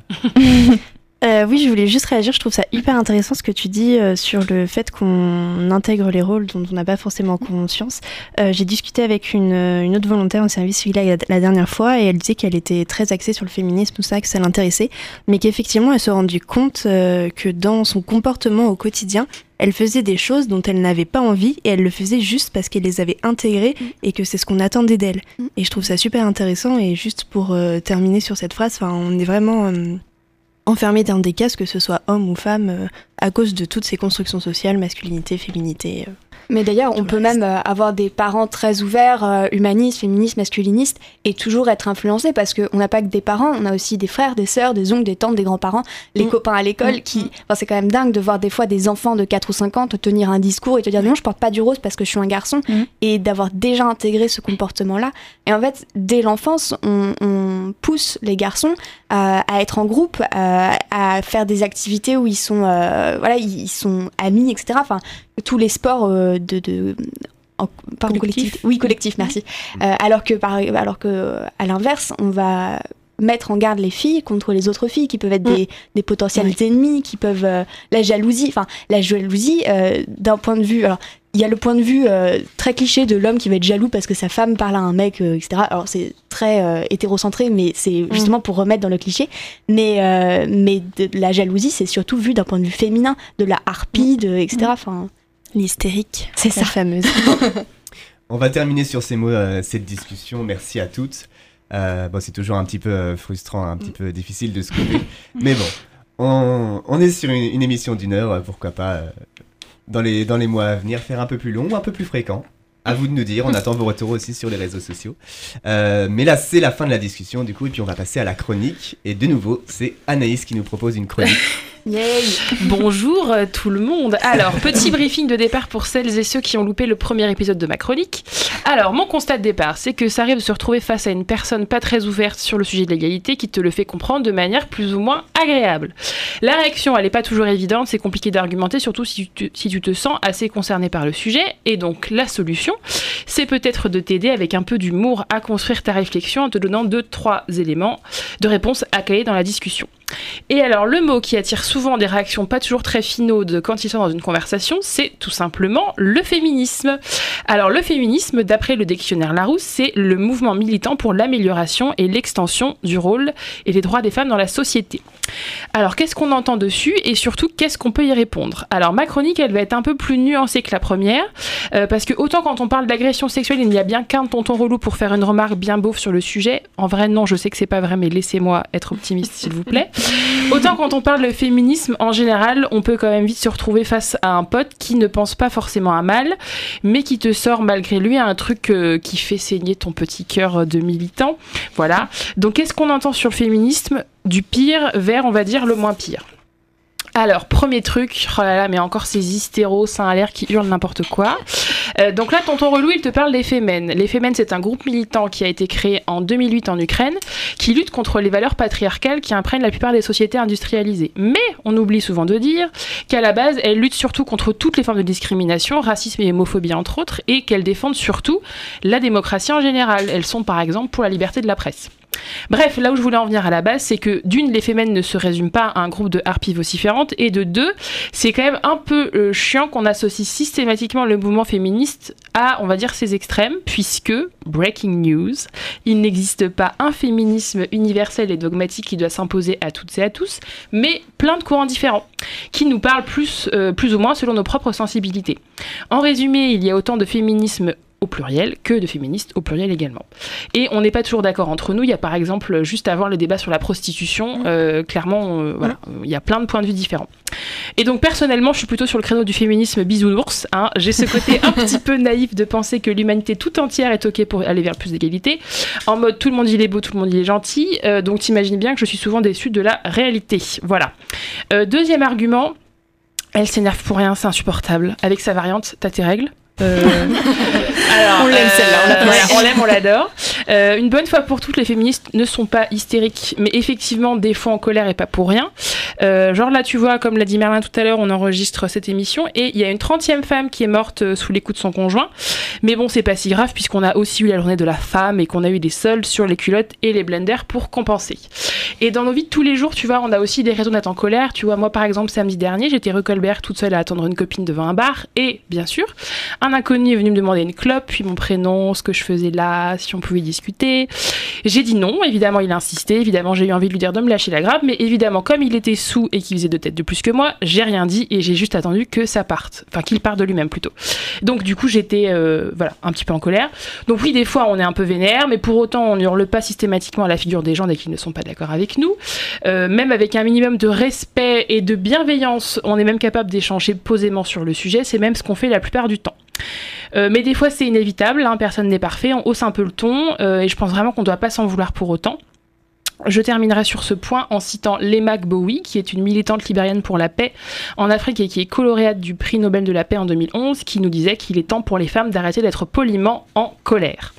euh, oui, je voulais juste réagir. Je trouve ça hyper intéressant ce que tu dis euh, sur le fait qu'on intègre les rôles dont on n'a pas forcément conscience. Euh, j'ai discuté avec une, une autre volontaire en service civil la, la dernière fois et elle disait qu'elle était très axée sur le féminisme, tout ça, que ça l'intéressait, mais qu'effectivement elle se rendait compte euh, que dans son comportement au quotidien, elle faisait des choses dont elle n'avait pas envie et elle le faisait juste parce qu'elle les avait intégrées mmh. et que c'est ce qu'on attendait d'elle. Mmh. Et je trouve ça super intéressant et juste pour euh, terminer sur cette phrase, on est vraiment euh, enfermé dans des cases, que ce soit homme ou femme, euh, à cause de toutes ces constructions sociales, masculinité, féminité. Euh. Mais d'ailleurs, on peut même euh, avoir des parents très ouverts, euh, humanistes, féministes, masculinistes, et toujours être influencés, parce qu'on n'a pas que des parents, on a aussi des frères, des sœurs, des oncles, des tantes, des grands-parents, les mmh. copains à l'école, mmh. qui... Enfin, c'est quand même dingue de voir des fois des enfants de quatre ou cinq ans te tenir un discours et te dire « Non, je porte pas du rose parce que je suis un garçon mmh. », et d'avoir déjà intégré ce comportement-là. Et en fait, dès l'enfance, on, on pousse les garçons à, à être en groupe, à, à faire des activités où ils sont, euh, voilà, ils sont amis, et cetera. Enfin, tous les sports euh, de, de en, pardon, collectif. collectif. Oui, collectif, merci. Mmh. Euh, alors que par, alors que à l'inverse, on va mettre en garde les filles contre les autres filles qui peuvent être mmh. des, des potentiels oui. ennemis, qui peuvent euh, la jalousie. Enfin, la jalousie euh, d'un point de vue. Alors, il y a le point de vue euh, très cliché de l'homme qui va être jaloux parce que sa femme parle à un mec, euh, et cetera. Alors c'est très euh, hétérocentré, mais c'est justement mmh. pour remettre dans le cliché. Mais, euh, mais de, la jalousie, c'est surtout vu d'un point de vue féminin, de la harpie, de, et cetera. Enfin. L'hystérique, c'est la ça. fameuse. On va terminer sur ces mots, euh, cette discussion. Merci à toutes. Euh, bon, c'est toujours un petit peu euh, frustrant, un petit peu difficile de se couper. Mais bon, on, on est sur une, une émission d'une heure. euh, Pourquoi pas, euh, dans, les, dans les mois à venir, faire un peu plus long ou un peu plus fréquent. À vous de nous dire. On attend vos retours aussi sur les réseaux sociaux. Euh, mais là, c'est la fin de la discussion, du coup. Et puis, on va passer à la chronique. Et de nouveau, c'est Anaïs qui nous propose une chronique. Yay. Bonjour euh, tout le monde. Alors, petit briefing de départ pour celles et ceux qui ont loupé le premier épisode de ma chronique. Alors, mon constat de départ, c'est que ça arrive de se retrouver face à une personne pas très ouverte sur le sujet de l'égalité qui te le fait comprendre de manière plus ou moins agréable. La réaction, elle n'est pas toujours évidente, c'est compliqué d'argumenter, surtout si tu, si tu te sens assez concerné par le sujet. Et donc, la solution, c'est peut-être de t'aider avec un peu d'humour à construire ta réflexion en te donnant deux, trois éléments de réponse à caler dans la discussion. Et alors, le mot qui attire souvent des réactions pas toujours très finaudes quand ils sont dans une conversation, c'est tout simplement le féminisme. Alors, le féminisme, d'après le dictionnaire Larousse, c'est le mouvement militant pour l'amélioration et l'extension du rôle et des droits des femmes dans la société. Alors, qu'est-ce qu'on entend dessus et surtout, qu'est-ce qu'on peut y répondre? Alors, ma chronique, elle va être un peu plus nuancée que la première, euh, parce que autant quand on parle d'agression sexuelle, il n'y a bien qu'un tonton relou pour faire une remarque bien beauf sur le sujet. En vrai, non, je sais que c'est pas vrai, mais laissez-moi être optimiste, s'il vous plaît. Autant quand on parle de féminisme, en général, on peut quand même vite se retrouver face à un pote qui ne pense pas forcément à mal, mais qui te sort malgré lui un truc euh, qui fait saigner ton petit cœur de militant. Voilà. Donc, qu'est-ce qu'on entend sur le féminisme? Du pire vers, on va dire, le moins pire. Alors, premier truc, oh là là, mais encore ces hystéros, seins à l'air qui hurlent n'importe quoi. Euh, donc là, tonton relou, il te parle des Femen. Les Femen, c'est un groupe militant qui a été créé en deux mille huit en Ukraine, qui lutte contre les valeurs patriarcales qui imprègnent la plupart des sociétés industrialisées. Mais on oublie souvent de dire qu'à la base, elles luttent surtout contre toutes les formes de discrimination, racisme et homophobie entre autres, et qu'elles défendent surtout la démocratie en général. Elles sont par exemple pour la liberté de la presse. Bref, là où je voulais en venir à la base, c'est que d'une, les Femen ne se résument pas à un groupe de harpies vociférantes, et de deux, c'est quand même un peu euh, chiant qu'on associe systématiquement le mouvement féministe à, on va dire, ses extrêmes, puisque, breaking news, il n'existe pas un féminisme universel et dogmatique qui doit s'imposer à toutes et à tous, mais plein de courants différents, qui nous parlent plus, euh, plus ou moins selon nos propres sensibilités. En résumé, il y a autant de féminisme au pluriel que de féministes au pluriel également. Et on n'est pas toujours d'accord entre nous. Il y a par exemple, juste avant le débat sur la prostitution, euh, clairement, euh, voilà, il y a plein de points de vue différents. Et donc personnellement, je suis plutôt sur le créneau du féminisme bisounours. Hein. J'ai ce côté un petit peu naïf de penser que l'humanité tout entière est ok pour aller vers plus d'égalité. En mode tout le monde il est beau, tout le monde il est gentil. Euh, donc t'imagines bien que je suis souvent déçue de la réalité. Voilà. Euh, deuxième argument, elle s'énerve pour rien, c'est insupportable. Avec sa variante, t'as tes règles. Euh... Alors, on l'aime euh, celle-là, on, la voilà, on l'aime, on l'adore. Euh, une bonne fois pour toutes, les féministes ne sont pas hystériques, mais effectivement des fois en colère et pas pour rien. Euh, genre là, tu vois, comme l'a dit Merlin tout à l'heure, on enregistre cette émission et il y a une trentième femme qui est morte sous les coups de son conjoint. Mais bon, c'est pas si grave puisqu'on a aussi eu la journée de la femme et qu'on a eu des soldes sur les culottes et les blenders pour compenser. Et dans nos vies de tous les jours, tu vois, on a aussi des raisons d'être en colère. Tu vois, moi par exemple, samedi dernier, j'étais rue Colbert toute seule à attendre une copine devant un bar et, bien sûr, un inconnu est venu me demander une clope, puis mon prénom, ce que je faisais là, si on pouvait discuter. J'ai dit non, évidemment il a insisté, évidemment j'ai eu envie de lui dire de me lâcher la grappe, mais évidemment comme il était sous et qu'il faisait deux têtes de plus que moi, j'ai rien dit et j'ai juste attendu que ça parte, enfin qu'il parte de lui-même plutôt. Donc du coup j'étais euh, voilà, un petit peu en colère. Donc oui, des fois on est un peu vénère, mais pour autant on n'hurle pas systématiquement à la figure des gens dès qu'ils ne sont pas d'accord avec nous. Euh, même avec un minimum de respect et de bienveillance, on est même capable d'échanger posément sur le sujet, c'est même ce qu'on fait la plupart du temps. Euh, mais des fois c'est inévitable, hein, personne n'est parfait, on hausse un peu le ton euh, et je pense vraiment qu'on ne doit pas s'en vouloir pour autant. Je terminerai sur ce point en citant Lema Gbowie, qui est une militante libérienne pour la paix en Afrique et qui est lauréate du prix Nobel de la paix en deux mille onze, qui nous disait qu'il est temps pour les femmes d'arrêter d'être poliment en colère.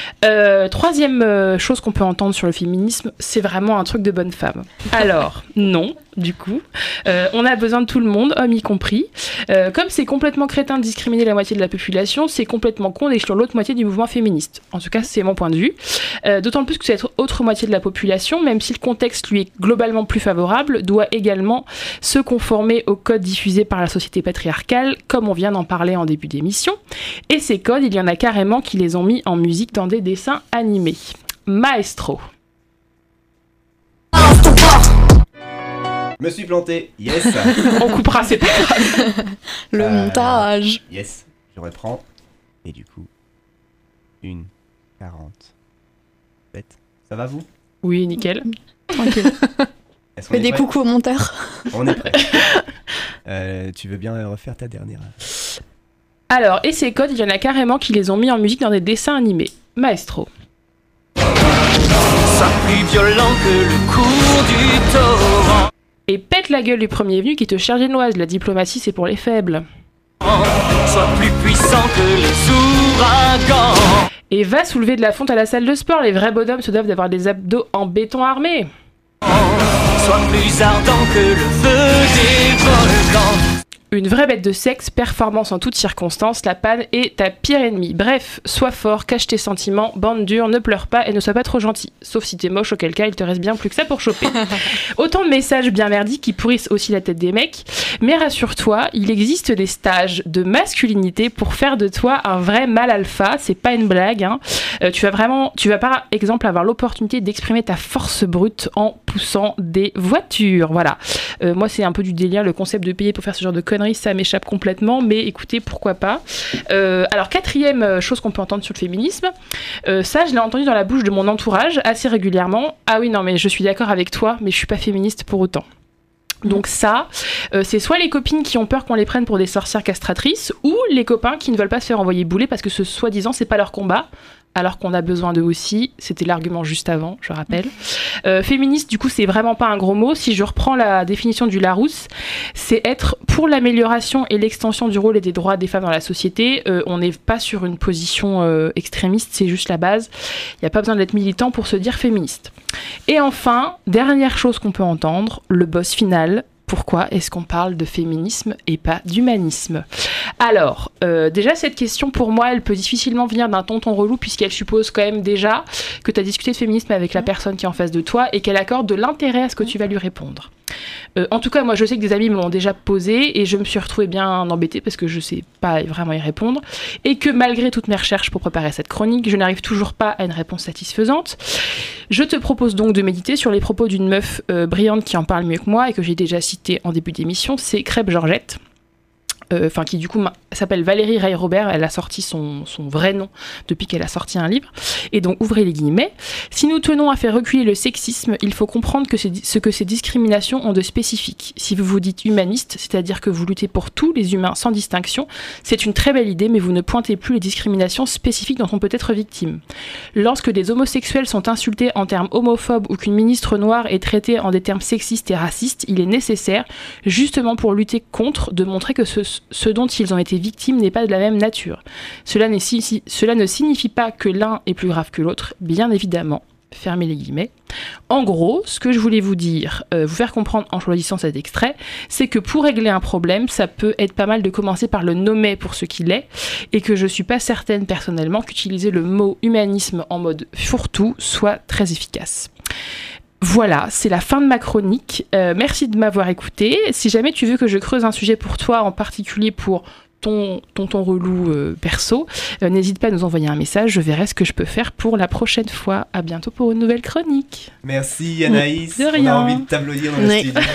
Euh, troisième euh, chose qu'on peut entendre sur le féminisme, c'est vraiment un truc de bonne femme. Alors, non, du coup, euh, on a besoin de tout le monde, hommes y compris. Euh, comme c'est complètement crétin de discriminer la moitié de la population, c'est complètement con d'exclure l'autre moitié du mouvement féministe. En tout cas, c'est mon point de vue. Euh, d'autant plus que cette autre moitié de la population, même si le contexte lui est globalement plus favorable, doit également se conformer aux codes diffusés par la société patriarcale, comme on vient d'en parler en début d'émission. Et ces codes, il y en a carrément qui les ont mis en musique dans des dessins animés. Maestro. Je me suis planté, yes. On coupera, c'est pas grave. Le Euh, montage. Yes, je reprends. Et du coup, une quarante. Ça va vous? Oui, nickel. Tranquille. Est-ce qu'on Fais est des prêt? coucous au monteur. On est prêt. Euh, tu veux bien refaire ta dernière? Alors, et ces codes, il y en a carrément qui les ont mis en musique dans des dessins animés. Maestro. Soit plus violent que le cours du torrent. Et pète la gueule du premier venu qui te cherche génoise. La diplomatie, c'est pour les faibles. Soit plus puissant que les ouragans. Et va soulever de la fonte à la salle de sport. Les vrais bonhommes se doivent d'avoir des abdos en béton armé. Soit plus ardent que le feu des volcans. Une vraie bête de sexe, performance en toutes circonstances, la panne est ta pire ennemie. Bref, sois fort, cache tes sentiments, bande dure, ne pleure pas et ne sois pas trop gentil. Sauf si t'es moche, auquel cas il te reste bien plus que ça pour choper. Autant de messages bien merdiques qui pourrissent aussi la tête des mecs. Mais rassure-toi, il existe des stages de masculinité pour faire de toi un vrai mâle alpha. C'est pas une blague. Hein. Euh, tu vas vraiment, tu vas par exemple avoir l'opportunité d'exprimer ta force brute en poussant des voitures. Voilà. Euh, moi, c'est un peu du délire, le concept de payer pour faire ce genre de conneries. Ça m'échappe complètement, mais écoutez, pourquoi pas. Euh, alors, quatrième chose qu'on peut entendre sur le féminisme, euh, ça, je l'ai entendu dans la bouche de mon entourage assez régulièrement. Ah oui, non, mais je suis d'accord avec toi, mais je suis pas féministe pour autant. Donc ça, euh, c'est soit les copines qui ont peur qu'on les prenne pour des sorcières castratrices, ou les copains qui ne veulent pas se faire envoyer bouler parce que ce soi-disant, c'est pas leur combat. Alors qu'on a besoin d'eux aussi. C'était l'argument juste avant, je rappelle. Euh, féministe, du coup, c'est vraiment pas un gros mot. Si je reprends la définition du Larousse, c'est être pour l'amélioration et l'extension du rôle et des droits des femmes dans la société. Euh, on n'est pas sur une position euh, extrémiste, c'est juste la base. Il n'y a pas besoin d'être militant pour se dire féministe. Et enfin, dernière chose qu'on peut entendre, le boss final. Pourquoi est-ce qu'on parle de féminisme et pas d'humanisme? Alors, euh, déjà, cette question, pour moi, elle peut difficilement venir d'un tonton relou, puisqu'elle suppose quand même déjà que tu as discuté de féminisme avec la personne qui est en face de toi et qu'elle accorde de l'intérêt à ce que tu vas lui répondre. Euh, en tout cas, moi, je sais que des amis me l'ont déjà posé et je me suis retrouvée bien embêtée parce que je sais pas vraiment y répondre et que malgré toutes mes recherches pour préparer cette chronique, je n'arrive toujours pas à une réponse satisfaisante. Je te propose donc de méditer sur les propos d'une meuf euh, brillante qui en parle mieux que moi et que j'ai déjà citée en début d'émission, c'est Crêpe Georgette. Enfin, euh, qui du coup s'appelle Valérie Ray-Robert. Elle a sorti son, son vrai nom depuis qu'elle a sorti un livre. Et donc, ouvrez les guillemets. Si nous tenons à faire reculer le sexisme, il faut comprendre que c'est ce que ces discriminations ont de spécifique. Si vous vous dites humaniste, c'est-à-dire que vous luttez pour tous les humains sans distinction, c'est une très belle idée, mais vous ne pointez plus les discriminations spécifiques dont on peut être victime. Lorsque des homosexuels sont insultés en termes homophobes ou qu'une ministre noire est traitée en des termes sexistes et racistes, il est nécessaire, justement pour lutter contre, de montrer que ce ce dont ils ont été victimes n'est pas de la même nature. Cela, n'est si, cela ne signifie pas que l'un est plus grave que l'autre, bien évidemment. Fermez les guillemets. En gros, ce que je voulais vous dire, euh, vous faire comprendre en choisissant cet extrait, c'est que pour régler un problème, ça peut être pas mal de commencer par le nommer pour ce qu'il est, et que je suis pas certaine personnellement qu'utiliser le mot humanisme en mode fourre-tout soit très efficace. Voilà, c'est la fin de ma chronique. Euh, merci de m'avoir écouté. Si jamais tu veux que je creuse un sujet pour toi, en particulier pour ton tonton relou euh, perso, euh, n'hésite pas à nous envoyer un message. Je verrai ce que je peux faire pour la prochaine fois. À bientôt pour une nouvelle chronique. Merci Anaïs. De rien. On a envie de t'applaudir dans le Oui. studio.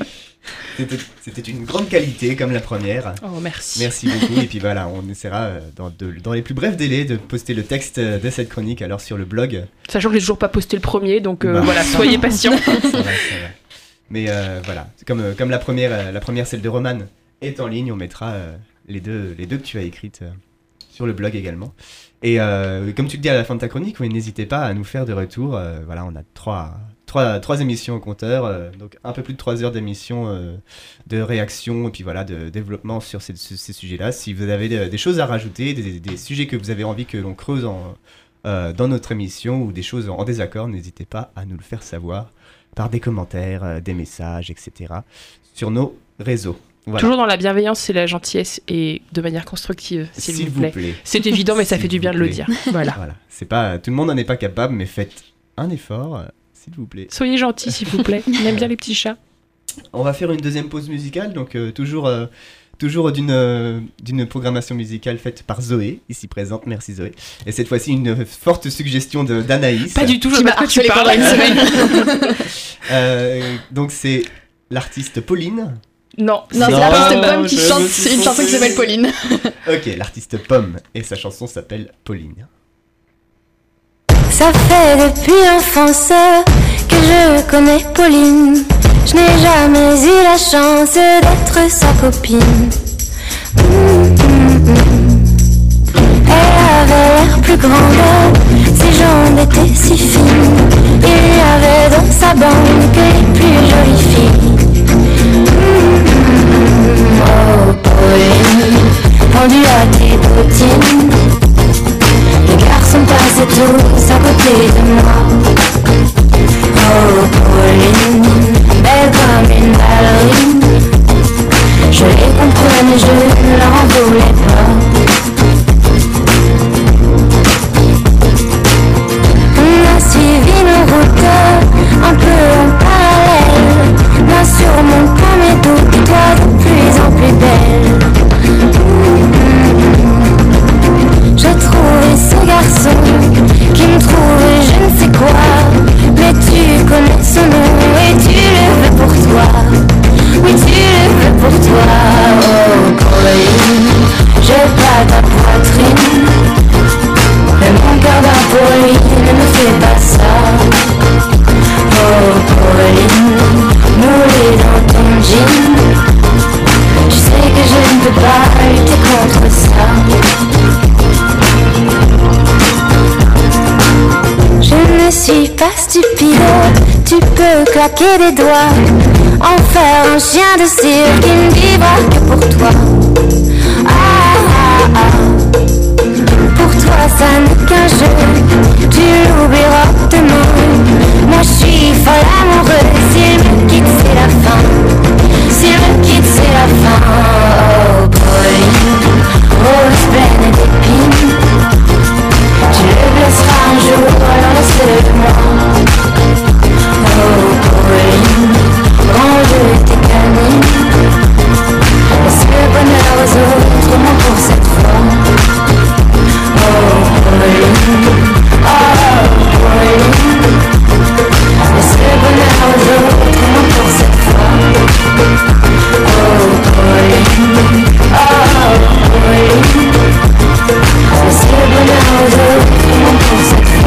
C'était, c'était une grande qualité comme la première. Oh, merci. Merci beaucoup. Et puis voilà, on essaiera euh, dans, de, dans les plus brefs délais de poster le texte de cette chronique alors sur le blog. Sachant que j'ai toujours pas posté le premier, donc euh, Bah, voilà, soyez patients. Ça va, ça va. Mais euh, voilà, comme, euh, comme la première, euh, la première, celle de Romane, est en ligne, on mettra euh, les, deux, les deux que tu as écrites euh, sur le blog également. Et euh, comme tu le dis à la fin de ta chronique, oui, n'hésitez pas à nous faire des retours. Euh, voilà, on a trois, trois, trois émissions au compteur, euh, donc un peu plus de trois heures d'émissions euh, de réaction et puis voilà, de développement sur ces, ces, ces sujets-là. Si vous avez des, des choses à rajouter, des, des sujets que vous avez envie que l'on creuse en, euh, dans notre émission ou des choses en désaccord, n'hésitez pas à nous le faire savoir par des commentaires, euh, des messages, et cetera sur nos réseaux. Voilà. Toujours dans la bienveillance et la gentillesse et de manière constructive, s'il, S'il vous vous plaît. plaît. C'est évident, mais ça S'il fait du bien vous de le plaît. dire. Voilà. Voilà. C'est pas, tout le monde n'en est pas capable, mais faites un effort, euh, s'il vous plaît. Soyez gentils, s'il vous plaît. On aime bien les petits chats. On va faire une deuxième pause musicale, donc euh, toujours, euh, toujours d'une, euh, d'une programmation musicale faite par Zoé, ici présente, merci Zoé. Et cette fois-ci, une forte suggestion de, d'Anaïs. Pas du tout, je Qui vois m'a pas de quoi tu harcelé parles. pendant une semaine. Euh, donc c'est l'artiste Pauline. Non, Non, c'est Non, l'artiste non, Pomme qui je chante me suis une chanson qui trompé. s'appelle Pauline. Ok, l'artiste Pomme et sa chanson s'appelle Pauline. Ça fait depuis l'enfance que je connais Pauline. Je n'ai jamais eu la chance d'être sa copine. Mmh, mmh, mmh. Elle avait l'air plus grande, ses jambes étaient si fines. Il y avait dans sa bande que les plus jolies filles. Mmh, mmh, oh Pauline, pendue à tes bottines. Les garçons passaient tous à côté de moi. Oh Pauline, belle comme une ballerine. Je les comprenais, je ne leur en voulais pas. On a suivi nos routes un peu en parallèle. Moi sur mon pas mes doutes, toi de plus en plus belle. Je trouvais ce garçon qui me trouvait je ne sais quoi. Mais tu connais son nom et tu le veux pour toi. Oui, tu le veux pour toi. Oh Pauline, je bats ta poitrine. Mais mon cœur bat pour lui, ne me fais pas ça. Oh Pauline, moulée dans ton jean. Tu sais que je ne peux pas lutter contre ça. Je ne suis pas stupide, tu peux claquer des doigts, en faire un chien de cirque qui ne vivra que pour toi. Ah ah ah, pour toi ça n'est qu'un jeu, tu l'oublieras demain. Moi je suis folle amoureuse, s'il me quitte c'est la fin. S'il me quitte c'est la fin. Oh Pauline, rose pleine d'épines. Tu le blesseras un jour, alors laisse-le moi. Oh Pauline, range tes canines. Laisse le bonheur aux autres, moi pour cette fois. Oh Pauline, oh Pauline. Laisse le bonheur aux autres, moi pour cette fois. Oh Pauline, oh Pauline. Laisse le bonheur aux autres, moi pour cette fois.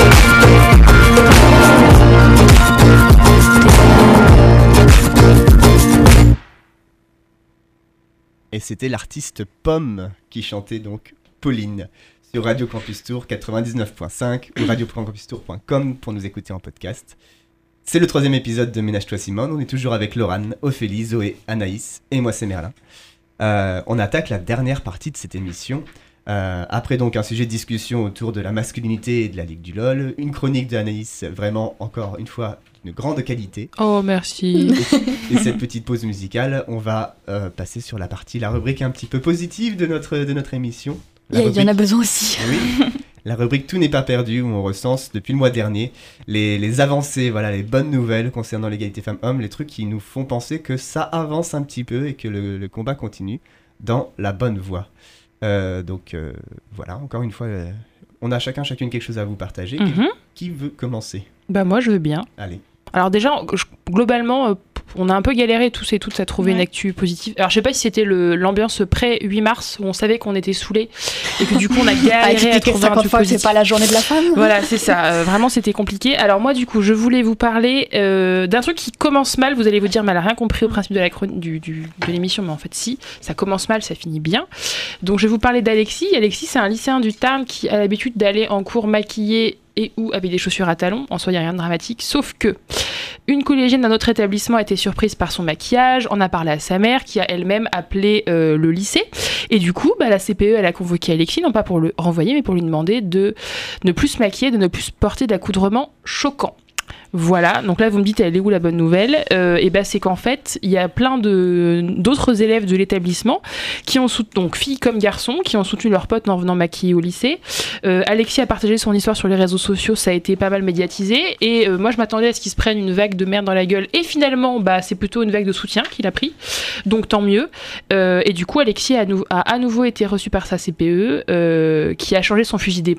Et c'était l'artiste Pomme qui chantait donc Pauline sur Radio Campus Tour quatre-vingt-dix-neuf point cinq ou radio point campus tour point com pour nous écouter en podcast. C'est le troisième épisode de Ménage-toi Simone. On est toujours avec Laurane, Ophélie, Zoé, Anaïs et moi c'est Merlin. Euh, on attaque la dernière partie de cette émission. Euh, après donc un sujet de discussion autour de la masculinité et de la Ligue du LOL, une chronique d'Anaïs vraiment encore une fois d'une grande qualité. Oh merci. Et, et cette petite pause musicale, on va euh, passer sur la partie, la rubrique un petit peu positive de notre, de notre émission. Il y, y en a besoin aussi. Oui, la rubrique Tout n'est pas perdu où on recense depuis le mois dernier les, les avancées, voilà, les bonnes nouvelles concernant l'égalité femmes-hommes, les trucs qui nous font penser que ça avance un petit peu et que le, le combat continue dans la bonne voie. Euh, donc euh, voilà, encore une fois, euh, on a chacun chacune quelque chose à vous partager. Mm-hmm. Qui, qui veut commencer ? Bah moi je veux bien. Allez. Alors déjà, je, globalement, euh, on a un peu galéré tous et toutes à trouver Ouais. une actu positive. Alors je sais pas si c'était le, l'ambiance pré-huit mars où on savait qu'on était saoulés et que du coup on a À galéré à expliquer trouver un cinquante truc fois que c'est positif. pas la journée de la femme. Voilà, c'est ça. Euh, vraiment, c'était compliqué. Alors moi, du coup, je voulais vous parler euh, d'un truc qui commence mal. Vous allez vous dire, mais elle a rien compris au principe de la chron- du, du, de l'émission, mais en fait, si. Ça commence mal, ça finit bien. Donc, je vais vous parler d'Alexis. Alexis, c'est un lycéen du Tarn qui a l'habitude d'aller en cours maquillé et ou avec des chaussures à talons. En soi, il n'y a rien de dramatique. Sauf que une collégienne d'un autre établissement a été surprise par son maquillage, en a parlé à sa mère qui a elle-même appelé euh, le lycée. Et du coup, bah, la C P E, elle a convoqué Alexis, non pas pour le renvoyer, mais pour lui demander de ne plus se maquiller, de ne plus porter d'accoudrement choquant. Voilà, donc là vous me dites elle est où la bonne nouvelle, euh, et ben c'est qu'en fait il y a plein de d'autres élèves de l'établissement qui ont soutenu, donc filles comme garçons, qui ont soutenu leurs potes en venant maquiller au lycée. Euh, Alexis a partagé son histoire sur les réseaux sociaux, ça a été pas mal médiatisé, et euh, moi je m'attendais à ce qu'il se prenne une vague de merde dans la gueule, et finalement bah c'est plutôt une vague de soutien qu'il a pris, donc tant mieux. Euh, et du coup Alexis a, nou- a à nouveau été reçu par sa C P E, euh, qui a changé son fusil d'épaule.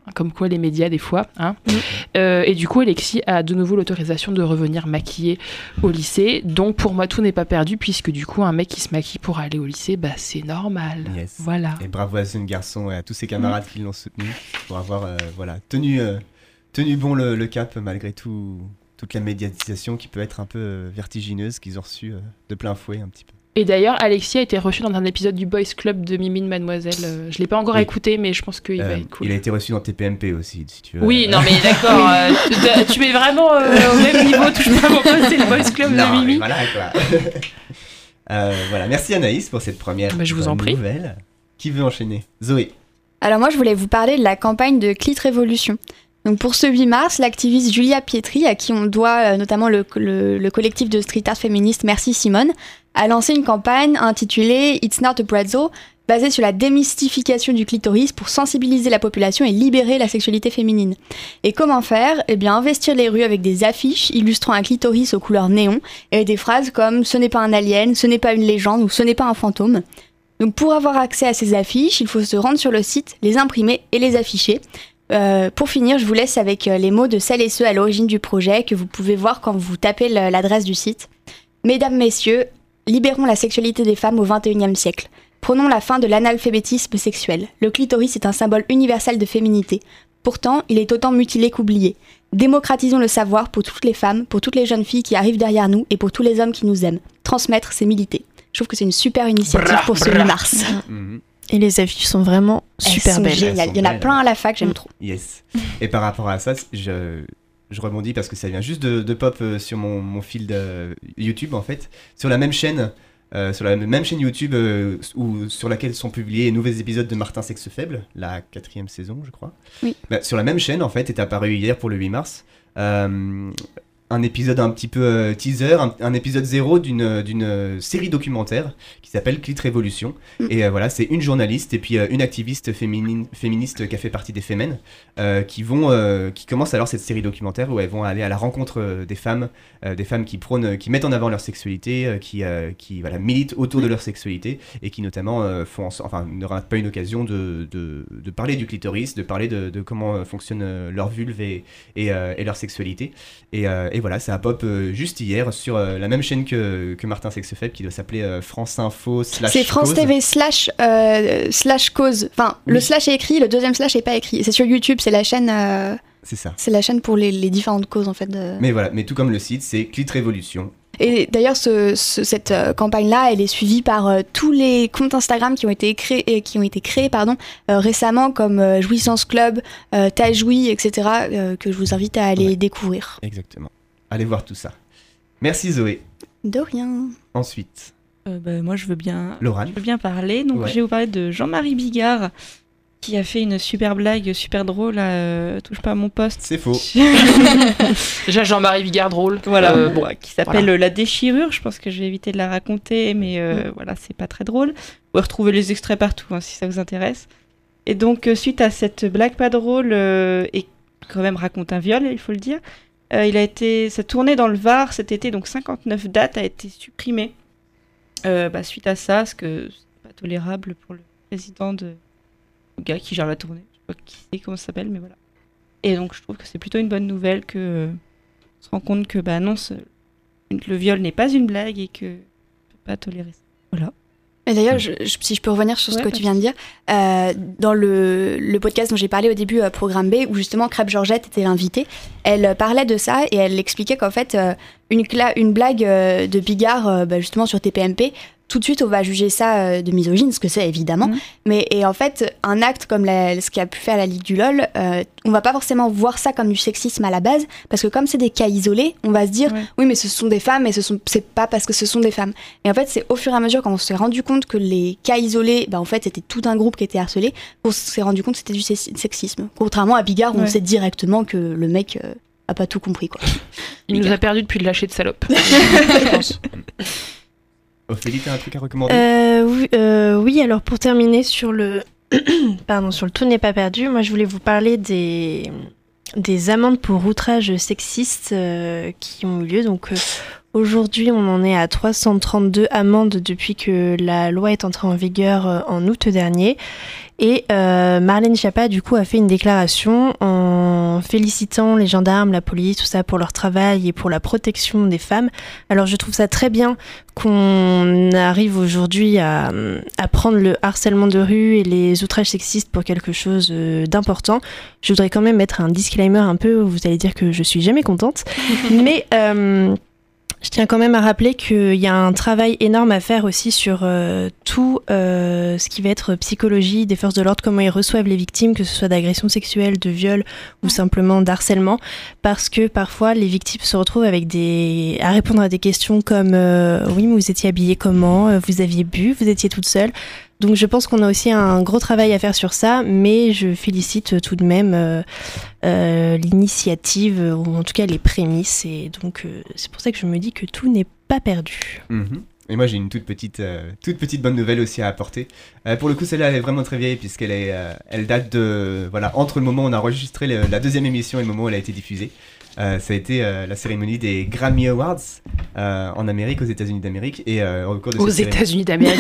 comme quoi les médias des fois. Hein. Mmh. Euh, et du coup, Alexis a de nouveau l'autorisation de revenir maquillée au lycée. Donc pour moi, tout n'est pas perdu puisque du coup, un mec qui se maquille pour aller au lycée, bah, c'est normal. Yes. Voilà. Et bravo à ce jeune garçon et à tous ses camarades mmh. qui l'ont soutenu pour avoir euh, voilà, tenu, euh, tenu bon le, le cap malgré tout, toute la médiatisation qui peut être un peu euh, vertigineuse qu'ils ont reçue euh, de plein fouet un petit peu. Et d'ailleurs, Alexis a été reçu dans un épisode du Boys Club de Mimine Mademoiselle. Euh, je ne l'ai pas encore oui. écouté, mais je pense qu'il euh, va être cool. Il a été reçu dans T P M P aussi, si tu veux. Oui, non, mais d'accord. euh, tu, tu mets vraiment euh, au même niveau, touche pas mon poste, c'est le Boys Club non, de Mimi. Voilà, quoi. euh, voilà, merci Anaïs pour cette première bah, je vous en prie. nouvelle. Qui veut enchaîner ? Zoé. Alors moi, je voulais vous parler de la campagne de Clit Révolution. Donc pour ce huit mars, l'activiste Julia Pietri, à qui on doit euh, notamment le, le, le collectif de street art féministe Merci Simone, a lancé une campagne intitulée It's Not a Brazzo, basée sur la démystification du clitoris pour sensibiliser la population et libérer la sexualité féminine. Et comment faire ? Eh bien, investir les rues avec des affiches illustrant un clitoris aux couleurs néon et des phrases comme « ce n'est pas un alien »,« ce n'est pas une légende » ou « ce n'est pas un fantôme ». Donc pour avoir accès à ces affiches, il faut se rendre sur le site, les imprimer et les afficher. Euh, pour finir, je vous laisse avec les mots de celles et ceux à l'origine du projet que vous pouvez voir quand vous tapez l'adresse du site. Mesdames, messieurs, libérons la sexualité des femmes au vingt et unième siècle. Prenons la fin de l'analphabétisme sexuel. Le clitoris est un symbole universel de féminité. Pourtant, il est autant mutilé qu'oublié. Démocratisons le savoir pour toutes les femmes, pour toutes les jeunes filles qui arrivent derrière nous et pour tous les hommes qui nous aiment. Transmettre, c'est militer. Je trouve que c'est une super initiative bra, pour ce huit mars. Mmh. Et les affiches sont vraiment super Elles sont belles. Géniales. Il y en a plein à la fac, j'aime mmh. trop. Yes. Et par rapport à ça, je, je rebondis parce que ça vient juste de, de pop sur mon, mon fil de YouTube en fait. Sur la même chaîne, euh, sur la même chaîne YouTube euh, où, sur laquelle sont publiés les nouveaux épisodes de Martin Sexe Faible, la quatrième saison, je crois. Oui. Bah, sur la même chaîne, en fait, est apparu hier pour le huit mars. Euh, un épisode un petit peu euh, teaser, un, un épisode zéro d'une, d'une série documentaire qui s'appelle Clit Révolution. Mm. Et euh, voilà, c'est une journaliste et puis euh, une activiste féminine, féministe qui a fait partie des Femen euh, qui vont, euh, qui commencent alors cette série documentaire où elles vont aller à la rencontre euh, des femmes, euh, des femmes qui prônent, qui mettent en avant leur sexualité, euh, qui, euh, qui voilà, militent autour de leur sexualité et qui notamment euh, font, en, enfin, ne ratent pas une occasion de, de, de parler du clitoris, de parler de, de comment fonctionne euh, leur vulve et, et, euh, et leur sexualité. Et, euh, et voilà, ça a pop euh, juste hier sur euh, la même chaîne que, que Martin Sexe Faible qui doit s'appeler euh, France Info slash C'est France cause. T V slash, euh, slash cause. Enfin, oui. Le slash est écrit, le deuxième slash n'est pas écrit. C'est sur YouTube, c'est la chaîne... Euh, c'est ça. C'est la chaîne pour les, les différentes causes en fait. De... Mais voilà, mais tout comme le site, c'est Clit Révolution. Et d'ailleurs, ce, ce, cette euh, campagne-là, elle est suivie par euh, tous les comptes Instagram qui ont été créés, qui ont été créés pardon, euh, récemment, comme euh, Jouissance Club, euh, T'as joui, et cetera, euh, que je vous invite à aller ouais. découvrir. Exactement. Allez voir tout ça. Merci Zoé. De rien. Ensuite. Euh, bah, moi, je veux bien. Laurent. Je veux bien parler. Donc, ouais. je vais vous parler de Jean-Marie Bigard, qui a fait une super blague super drôle à euh, Touche pas à mon poste. C'est faux. Déjà Jean-Marie Bigard drôle. Voilà, euh, bon, qui s'appelle voilà. La déchirure. Je pense que je vais éviter de la raconter, mais euh, mmh. voilà, c'est pas très drôle. Vous pouvez retrouver les extraits partout hein, si ça vous intéresse. Et donc, euh, suite à cette blague pas drôle euh, et quand même raconte un viol, il faut le dire, euh, il a été, sa tournée dans le Var cet été, donc cinquante-neuf dates, a été supprimée euh, bah, suite à ça, parce que c'est pas tolérable pour le président de le gars qui gère la tournée, je sais pas qui c'est, comment ça s'appelle, mais voilà. Et donc je trouve que c'est plutôt une bonne nouvelle que euh, on se rend compte que bah non, ce, le viol n'est pas une blague et que on peut pas tolérer ça. Voilà. Et d'ailleurs, je, je, si je peux revenir sur ce ouais, que tu viens de dire, euh, dans le, le podcast dont j'ai parlé au début, euh, Programme B, où justement Crêpe Georgette était l'invitée, elle parlait de ça et elle expliquait qu'en fait, euh, une, cla- une blague euh, de Bigard, euh, bah, justement sur T P M P, tout de suite on va juger ça euh, de misogyne, ce que c'est évidemment, mmh. mais et en fait un acte comme la, ce qu'a pu faire la Ligue du LOL, euh, on va pas forcément voir ça comme du sexisme à la base, parce que comme c'est des cas isolés, on va se dire ouais. oui mais ce sont des femmes et ce sont, c'est pas parce que ce sont des femmes. Et en fait c'est au fur et à mesure quand on s'est rendu compte que les cas isolés, bah, en fait c'était tout un groupe qui était harcelé, on s'est rendu compte que c'était du sexisme. Contrairement à Bigard où ouais. on sait directement que le mec euh, a pas tout compris quoi. Il Bigard. Nous a perdu depuis le lâcher de salope. Je pense. Ophélie, t'as un truc à recommander ? euh, oui, euh, oui, alors pour terminer sur le, pardon, sur le tout n'est pas perdu, moi je voulais vous parler des, des amendes pour outrage sexiste euh, qui ont eu lieu. Donc euh, Aujourd'hui, on en est à trois cent trente-deux amendes depuis que la loi est entrée en vigueur euh, en août dernier. Et euh, Marlène Schiappa, du coup, a fait une déclaration en félicitant les gendarmes, la police, tout ça, pour leur travail et pour la protection des femmes. Alors, je trouve ça très bien qu'on arrive aujourd'hui à, à prendre le harcèlement de rue et les outrages sexistes pour quelque chose d'important. Je voudrais quand même mettre un disclaimer un peu, vous allez dire que je suis jamais contente, mais... Euh, Je tiens quand même à rappeler qu'il y a un travail énorme à faire aussi sur euh, tout euh, ce qui va être psychologie des forces de l'ordre, comment ils reçoivent les victimes, que ce soit d'agressions sexuelles, de viols ou simplement d'harcèlement, parce que parfois les victimes se retrouvent avec des... à répondre à des questions comme euh, « oui, mais vous étiez habillée comment ? Vous aviez bu ? Vous étiez toute seule ?» Donc je pense qu'on a aussi un gros travail à faire sur ça, mais je félicite tout de même euh, euh, l'initiative, ou en tout cas les prémices, et donc euh, c'est pour ça que je me dis que tout n'est pas perdu. Mmh. Et moi j'ai une toute petite, euh, toute petite bonne nouvelle aussi à apporter. Euh, pour le coup celle-là elle est vraiment très vieille puisqu'elle est, euh, elle date de, voilà, entre le moment où on a enregistré le, la deuxième émission et le moment où elle a été diffusée. Euh, ça a été euh, la cérémonie des Grammy Awards euh, en Amérique, aux États-Unis d'Amérique, et euh, au cours de aux cette États-Unis d'Amérique.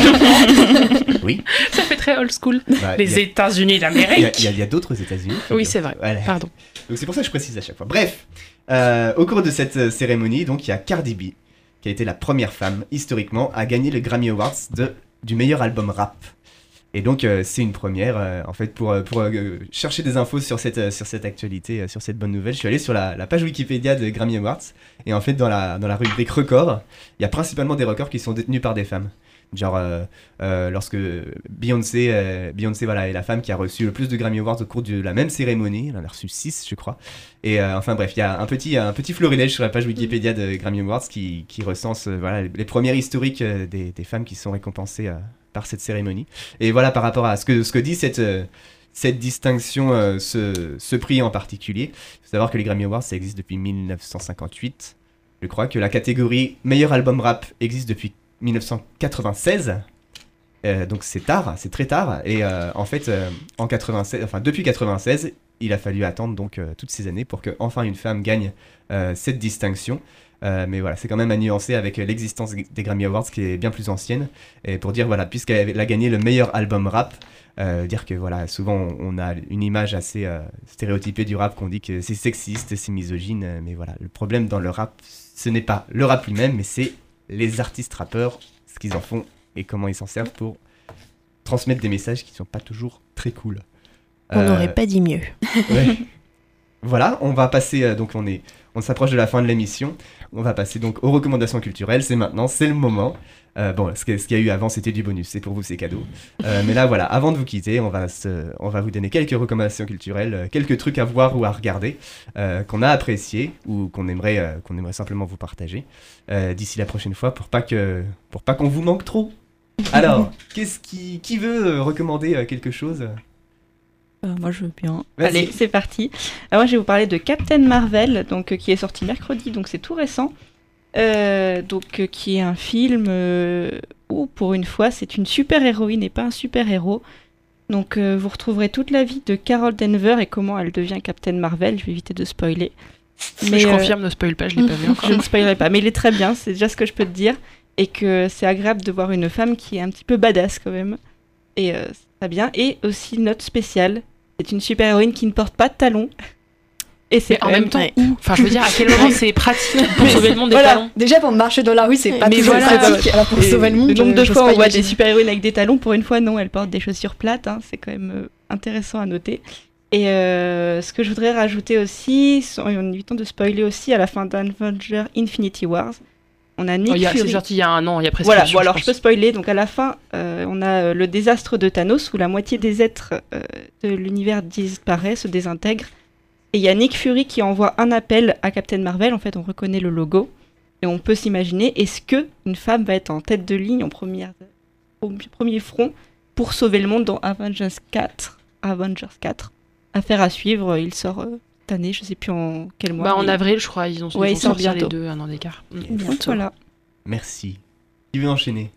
Oui. Ça fait très old school. Bah, les a... États-Unis d'Amérique. Il y, y, y a d'autres États-Unis. Oui, c'est vrai. Voilà. Pardon. Donc c'est pour ça que je précise à chaque fois. Bref, euh, au cours de cette cérémonie, donc il y a Cardi B qui a été la première femme historiquement à gagner le Grammy Awards de, du meilleur album rap. Et donc euh, c'est une première, euh, en fait, pour, pour euh, chercher des infos sur cette, euh, sur cette actualité, euh, sur cette bonne nouvelle, je suis allé sur la, la page Wikipédia de Grammy Awards, et en fait dans la, dans la rubrique records, il y a principalement des records qui sont détenus par des femmes. Genre euh, euh, lorsque Beyoncé, euh, Beyoncé voilà, est la femme qui a reçu le plus de Grammy Awards au cours de la même cérémonie, elle en a reçu six je crois, et euh, enfin bref, il y a un petit, un petit florilège sur la page Wikipédia de Grammy Awards qui, qui recense euh, voilà, les, les premières historiques euh, des, des femmes qui sont récompensées euh, par cette cérémonie. Et voilà, par rapport à ce que, ce que dit cette, euh, cette distinction, euh, ce, ce prix en particulier, il faut savoir que les Grammy Awards, ça existe depuis mille neuf cent cinquante-huit. Je crois que la catégorie meilleur album rap existe depuis mille neuf cent quatre-vingt-seize. Euh, donc c'est tard, c'est très tard. Et euh, en fait, euh, en quatre-vingt-seize, enfin, depuis quatre-vingt-seize, il a fallu attendre donc, euh, toutes ces années pour qu'enfin une femme gagne euh, cette distinction. Euh, mais voilà, c'est quand même à nuancer avec l'existence des Grammy Awards qui est bien plus ancienne. Et pour dire, voilà, puisqu'elle a gagné le meilleur album rap, euh, dire que voilà, souvent on a une image assez euh, stéréotypée du rap, qu'on dit que c'est sexiste, c'est misogyne. Euh, mais voilà, le problème dans le rap, ce n'est pas le rap lui-même, mais c'est les artistes rappeurs, ce qu'ils en font et comment ils s'en servent pour transmettre des messages qui ne sont pas toujours très cool. On n'aurait euh, pas dit mieux. Ouais. Voilà, on va passer, euh, donc on est, on s'approche de la fin de l'émission. On va passer donc aux recommandations culturelles. C'est maintenant, c'est le moment. Euh, bon, ce qu'il y a eu avant, c'était du bonus. C'est pour vous, c'est cadeau. Euh, mais là, voilà, avant de vous quitter, on va, se, on va vous donner quelques recommandations culturelles, euh, quelques trucs à voir ou à regarder, euh, qu'on a appréciés ou qu'on aimerait, euh, qu'on aimerait simplement vous partager euh, d'ici la prochaine fois pour pas que, pour pas qu'on vous manque trop. Alors, qu'est-ce qui, qui veut euh, recommander euh, quelque chose ? Euh, moi je veux bien. Vas-y. Allez, c'est parti. Alors, moi je vais vous parler de Captain Marvel, donc, euh, qui est sorti mercredi, donc c'est tout récent. Euh, donc, euh, qui est un film euh, où pour une fois c'est une super-héroïne et pas un super-héros. Donc euh, vous retrouverez toute la vie de Carol Danvers et comment elle devient Captain Marvel. Je vais éviter de spoiler. Mais je euh... confirme, ne spoil pas, je l'ai pas vu encore. Je ne spoilerai pas, mais il est très bien, c'est déjà ce que je peux te dire. Et que c'est agréable de voir une femme qui est un petit peu badass quand même. Et euh, c'est très bien. Et aussi, note spéciale, c'est une super-héroïne qui ne porte pas de talons. Et c'est en même, même temps ouais. où Enfin, je veux dire, à quel moment c'est pratique pour sauver le monde des voilà. talons. Déjà, pour marcher dans la rue, c'est pas mais toujours voilà, pratique. Alors, pour et sauver le monde, le nombre je, de je fois on voit imaginer. des super-héroïnes avec des talons, pour une fois, non, elle porte des chaussures plates. Hein, c'est quand même euh, intéressant à noter. Et euh, ce que je voudrais rajouter aussi, en évitant de spoiler aussi, à la fin d'Avengers Infinity Wars, on a Nick oh, y a, Fury. C'est sorti il y a un an, il y a presque. Voilà, bon, alors je, je peux spoiler. Donc à la fin, euh, on a euh, le désastre de Thanos où la moitié des êtres euh, de l'univers disparaît, se désintègre. Et il y a Nick Fury qui envoie un appel à Captain Marvel. En fait, on reconnaît le logo et on peut s'imaginer, est-ce que une femme va être en tête de ligne, en première, au premier front, pour sauver le monde dans Avengers quatre. Avengers quatre. Affaire à suivre. Il sort euh, cette année, je sais plus en quel mois. Bah en mais... avril, je crois. Ils ont, ouais, ils ont il sort sorti les bientôt. deux, un an d'écart. Donc voilà. Merci. Qui veut enchaîner ?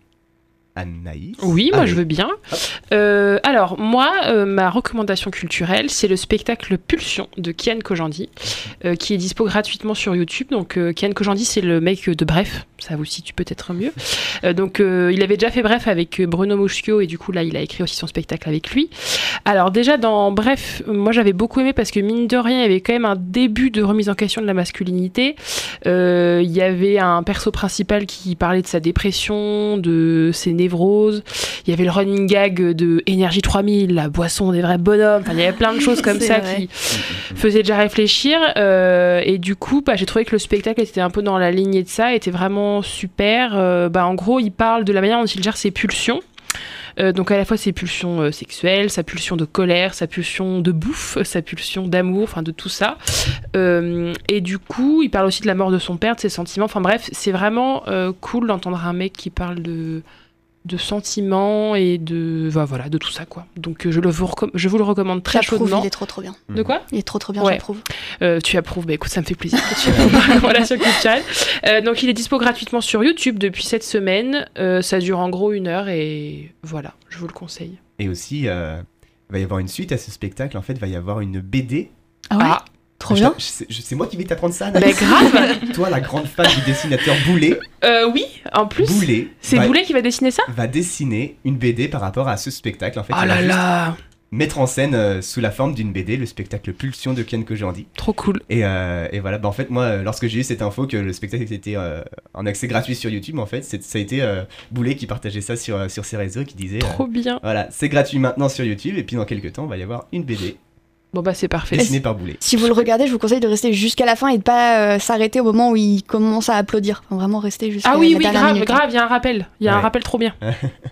Anaïs. Oui, moi Allez. je veux bien. Euh, alors, moi, euh, ma recommandation culturelle, c'est le spectacle Pulsion de Kian Kojandi, euh, qui est dispo gratuitement sur YouTube. Donc, euh, Kian Kojandi, c'est le mec de Bref, ça vous situe peut-être mieux. Euh, donc, euh, il avait déjà fait Bref avec Bruno Muschio, et du coup, là, il a écrit aussi son spectacle avec lui. Alors, déjà, dans Bref, moi j'avais beaucoup aimé parce que, mine de rien, il y avait quand même un début de remise en question de la masculinité. Euh, il y avait un perso principal qui parlait de sa dépression, de ses névroses. Il y avait le running gag de Énergie trois mille, la boisson des vrais bonhommes. Enfin, il y avait plein de choses comme C'est ça vrai. qui faisaient déjà réfléchir. Euh, et du coup, bah, j'ai trouvé que le spectacle était un peu dans la lignée de ça, était vraiment super. Euh, bah, en gros, il parle de la manière dont il gère ses pulsions. Euh, donc à la fois ses pulsions euh, sexuelles, sa pulsion de colère, sa pulsion de bouffe, sa pulsion d'amour, enfin de tout ça. Euh, et du coup, il parle aussi de la mort de son père, de ses sentiments. Enfin bref, c'est vraiment euh, cool d'entendre un mec qui parle de, de sentiments et de, bah, voilà, de tout ça, quoi. Donc euh, je, le vous recomm- je vous le recommande très J'approuve, chaudement. il est trop trop bien. De quoi ? Il est trop trop bien, Ouais. j'approuve. Euh, tu approuves, bah écoute, ça me fait plaisir que tu approuves ma recommandation culturelle. Euh, donc il est dispo gratuitement sur YouTube depuis cette semaine. Euh, ça dure en gros une heure et voilà, je vous le conseille. Et aussi, euh, il va y avoir une suite à ce spectacle. En fait, il va y avoir une B D. Ah ouais Ah, Trop Je bien. t'a- je sais- je- C'est moi qui vais t'apprendre ça, bah Anaïs. grave. Toi, la grande fan du dessinateur Boulet. Euh, oui, en plus, Boulet c'est va, Boulet qui va dessiner ça ? va dessiner une B D par rapport à ce spectacle. En fait, Oh il va là juste là, mettre en scène euh, sous la forme d'une B D le spectacle Pulsion de Kian Kojandi. trop cool. Et, euh, et voilà, bah en fait, moi, euh, lorsque j'ai eu cette info que le spectacle était euh, en accès gratuit sur YouTube, en fait, c'est- ça a été euh, Boulet qui partageait ça sur, euh, sur ses réseaux, qui disait euh, Trop bien. voilà, c'est gratuit maintenant sur YouTube, et puis dans quelques temps, il va y avoir une B D Bon bah c'est parfait. dessinée par Boulet. Si vous le regardez, je vous conseille de rester jusqu'à la fin et de pas euh, s'arrêter au moment où il commence à applaudir. Enfin, vraiment rester jusqu'à Ah oui, la oui, dernière grave, minute. grave, il y a un rappel. Il y a un Ouais. rappel trop bien.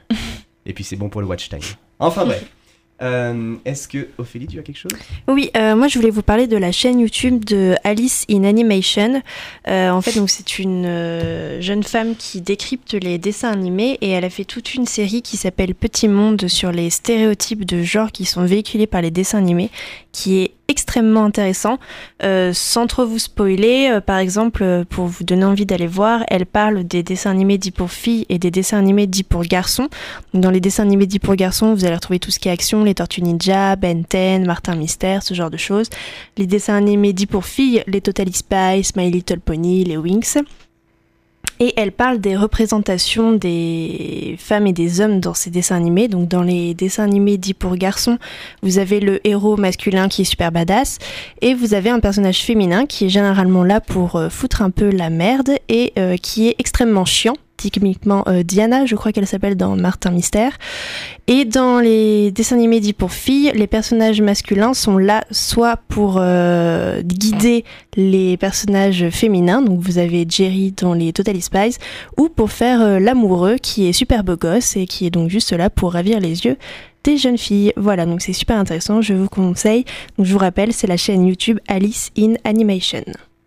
Et puis c'est bon pour le watch time. Enfin bref. Euh, Est-ce que Ophélie, tu as quelque chose ? Oui, euh, moi je voulais vous parler de la chaîne YouTube de Alice in Animation. Euh, en fait, donc c'est une euh, jeune femme qui décrypte les dessins animés et elle a fait toute une série qui s'appelle Petit Monde sur les stéréotypes de genre qui sont véhiculés par les dessins animés, qui est extrêmement intéressant. Euh, sans trop vous spoiler, euh, par exemple, euh, pour vous donner envie d'aller voir, elle parle des dessins animés dits pour filles et des dessins animés dits pour garçons. Donc, dans les dessins animés dits pour garçons, vous allez retrouver tout ce qui est action, les Tortues Ninja, Ben dix, Martin Mystère, ce genre de choses. Les dessins animés dits pour filles, les Totally Spies, My Little Pony, les Winx. Et elle parle des représentations des femmes et des hommes dans ces dessins animés. Donc dans les dessins animés dits pour garçons, vous avez le héros masculin qui est super badass et vous avez un personnage féminin qui est généralement là pour euh, foutre un peu la merde et euh, qui est extrêmement chiant. Typiquement euh, Diana, je crois qu'elle s'appelle dans Martin Mystère. Et dans les dessins animés dits pour filles, les personnages masculins sont là soit pour euh, guider les personnages féminins, donc vous avez Jerry dans les Totally Spies, ou pour faire euh, l'amoureux qui est super beau gosse et qui est donc juste là pour ravir les yeux des jeunes filles. Voilà, donc c'est super intéressant, je vous conseille. Donc je vous rappelle, c'est la chaîne YouTube Alice in Animation.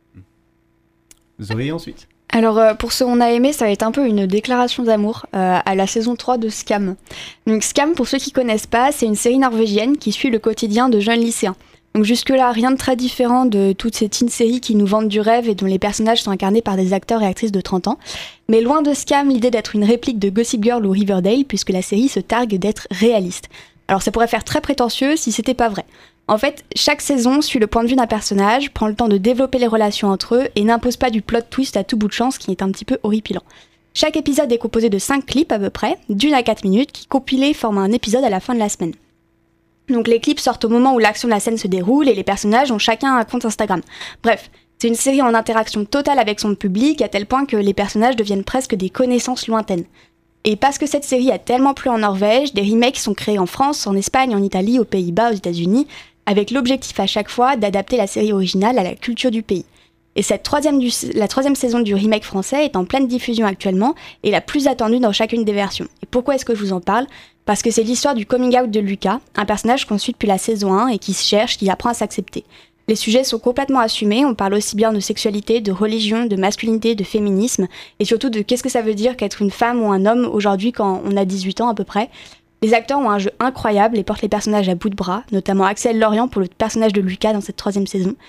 Zoé ensuite. Alors euh, pour ce qu'on a aimé, ça va être un peu une déclaration d'amour euh, à la saison trois de Scam. Donc Scam, pour ceux qui connaissent pas, c'est une série norvégienne qui suit le quotidien de jeunes lycéens. Donc jusque-là, rien de très différent de toutes ces teen séries qui nous vendent du rêve et dont les personnages sont incarnés par des acteurs et actrices de trente ans. Mais loin de Scam, l'idée d'être une réplique de Gossip Girl ou Riverdale, puisque la série se targue d'être réaliste. Alors ça pourrait faire très prétentieux si c'était pas vrai. En fait, chaque saison suit le point de vue d'un personnage, prend le temps de développer les relations entre eux et n'impose pas du plot twist à tout bout de champ, ce qui est un petit peu horripilant. Chaque épisode est composé de cinq clips à peu près, d'une à quatre minutes, qui compilés forment un épisode à la fin de la semaine. Donc les clips sortent au moment où l'action de la scène se déroule et les personnages ont chacun un compte Instagram. Bref, c'est une série en interaction totale avec son public à tel point que les personnages deviennent presque des connaissances lointaines. Et parce que cette série a tellement plu en Norvège, des remakes sont créés en France, en Espagne, en Italie, aux Pays-Bas, aux États-Unis, avec l'objectif à chaque fois d'adapter la série originale à la culture du pays. Et cette troisième du, la troisième saison du remake français est en pleine diffusion actuellement et la plus attendue dans chacune des versions. Et pourquoi est-ce que je vous en parle ? Parce que c'est l'histoire du coming out de Lucas, un personnage qu'on suit depuis la saison un et qui se cherche, qui apprend à s'accepter. Les sujets sont complètement assumés, on parle aussi bien de sexualité, de religion, de masculinité, de féminisme, et surtout de qu'est-ce que ça veut dire qu'être une femme ou un homme aujourd'hui quand on a dix-huit ans à peu près. Les acteurs ont un jeu incroyable et portent les personnages à bout de bras, notamment Axel Lorient pour le personnage de Lucas dans cette troisième saison.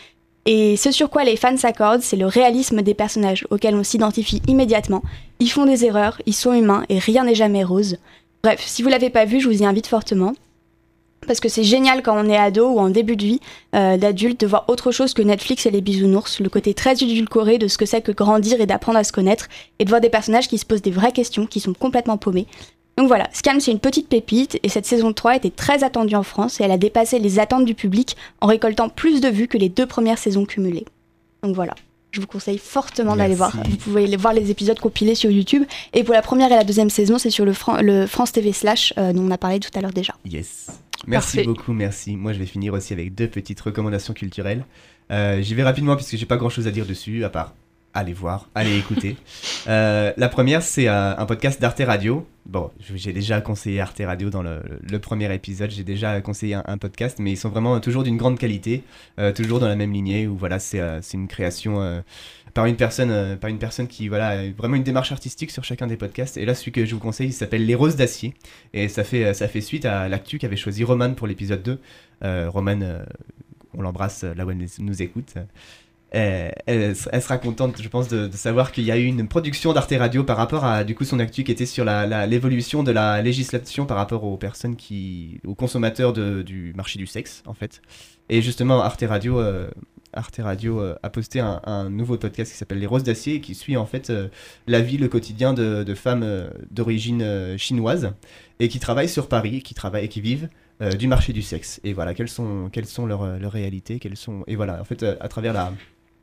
Et ce sur quoi les fans s'accordent, c'est le réalisme des personnages, auxquels on s'identifie immédiatement. Ils font des erreurs, ils sont humains, et rien n'est jamais rose. Bref, si vous l'avez pas vu, je vous y invite fortement. Parce que c'est génial quand on est ado ou en début de vie euh, d'adulte de voir autre chose que Netflix et les bisounours, le côté très édulcoré de ce que c'est que grandir et d'apprendre à se connaître, et de voir des personnages qui se posent des vraies questions, qui sont complètement paumés. Donc voilà, Scam c'est une petite pépite, et cette saison trois était très attendue en France, et elle a dépassé les attentes du public en récoltant plus de vues que les deux premières saisons cumulées. Donc voilà, je vous conseille fortement d'aller voir. Vous pouvez aller voir les épisodes compilés sur YouTube, et pour la première et la deuxième saison, c'est sur le, Fran- le France T V Slash, euh, dont on a parlé tout à l'heure déjà. Yes. Merci Parfait. beaucoup, merci. Moi, je vais finir aussi avec deux petites recommandations culturelles. Euh, j'y vais rapidement puisque j'ai pas grand-chose à dire dessus, à part allez voir, allez écouter. euh, la première, c'est euh, un podcast d'Arte Radio. Bon, j'ai déjà conseillé Arte Radio dans le, le premier épisode, j'ai déjà conseillé un, un podcast, mais ils sont vraiment toujours d'une grande qualité, euh, toujours dans la même lignée, où voilà, c'est euh, c'est une création euh, par une personne, euh, par une personne qui voilà, a vraiment une démarche artistique sur chacun des podcasts. Et là, celui que je vous conseille, il s'appelle Les Roses d'Acier, et ça fait, ça fait suite à l'actu qu'avait choisi Roman pour l'épisode deux. Euh, Roman, euh, on l'embrasse là où elle nous écoute. Elle, elle, elle sera contente, je pense, de, de savoir qu'il y a eu une production d'Arte Radio par rapport à du coup son actu qui était sur la, la, l'évolution de la législation par rapport aux personnes qui, aux consommateurs de, du marché du sexe en fait. Et justement, Arte Radio, euh, Arte Radio euh, a posté un, un nouveau podcast qui s'appelle Les Roses d'Acier et qui suit en fait euh, la vie, le quotidien de, de femmes euh, d'origine euh, chinoise et qui travaillent sur Paris, qui travaillent et qui vivent euh, du marché du sexe. Et voilà, quelles sont, quelles sont leurs, leurs réalités, quelles sont, et voilà, en fait, euh, à travers la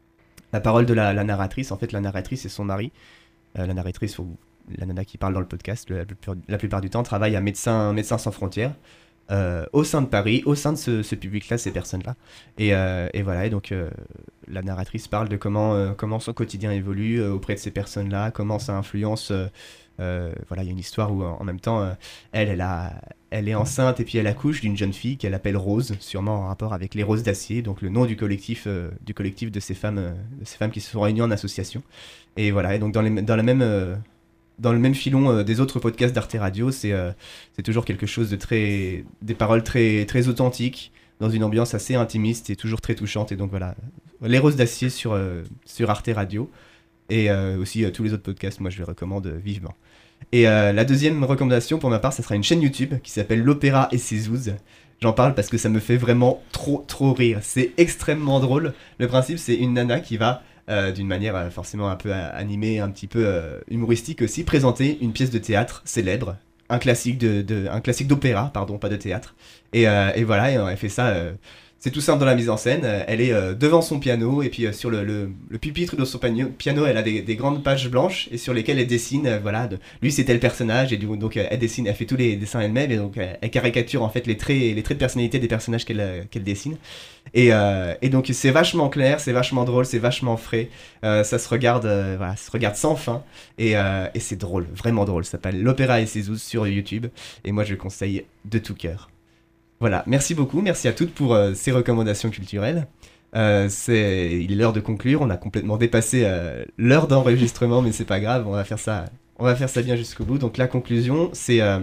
La parole de la, la narratrice, en fait, la narratrice et son mari, euh, la narratrice ou la nana qui parle dans le podcast, la plupart, la plupart du temps, travaille à Médecins Médecins Sans Frontières, euh, au sein de Paris, au sein de ce, ce public-là, ces personnes-là. Et, euh, et voilà, et donc euh, la narratrice parle de comment, euh, comment son quotidien évolue euh, auprès de ces personnes-là, comment ça influence. Euh, euh, voilà, il y a une histoire où en, en même temps, euh, elle, elle, a, elle est enceinte et puis elle accouche d'une jeune fille qu'elle appelle Rose, sûrement en rapport avec les Roses d'Acier, donc le nom du collectif, euh, du collectif de ces femmes, euh, de ces femmes qui se sont réunies en association. Et voilà, et donc dans, les, dans la même euh, dans le même filon euh, des autres podcasts d'Arte Radio, c'est euh, c'est toujours quelque chose de très, des paroles très très authentiques, dans une ambiance assez intimiste et toujours très touchante. Et donc voilà, les Roses d'Acier sur euh, sur Arte Radio. Et euh, aussi euh, tous les autres podcasts, moi je les recommande euh, vivement. Et euh, la deuxième recommandation pour ma part, ça sera une chaîne YouTube qui s'appelle L'Opéra et ses zouzes. J'en parle parce que ça me fait vraiment trop trop rire. C'est extrêmement drôle. Le principe, c'est une nana qui va, euh, d'une manière euh, forcément un peu animée, un petit peu euh, humoristique aussi, présenter une pièce de théâtre célèbre, un classique de, de un classique d'opéra, pardon, pas de théâtre. Et, euh, et voilà, et elle fait ça. Euh, C'est tout simple dans la mise en scène, elle est euh, devant son piano et puis euh, sur le, le, le pupitre de son piano, piano elle a des, des grandes pages blanches et sur lesquelles elle dessine, euh, voilà, de, lui c'est tel personnage et du, donc euh, elle dessine, elle fait tous les dessins elle-même et donc euh, elle caricature en fait les traits, les traits de personnalité des personnages qu'elle, euh, qu'elle dessine. Et, euh, et donc c'est vachement clair, c'est vachement drôle, c'est vachement frais, euh, ça se regarde, euh, voilà, ça se regarde sans fin et, euh, et c'est drôle, vraiment drôle. Ça s'appelle L'Opéra et ses zouzes sur YouTube et moi je le conseille de tout cœur. Voilà, merci beaucoup, merci à toutes pour euh, ces recommandations culturelles. Euh, c'est, il est l'heure de conclure, on a complètement dépassé euh, l'heure d'enregistrement, mais c'est pas grave, on va faire ça, on va faire ça bien jusqu'au bout. Donc la conclusion, c'est, euh,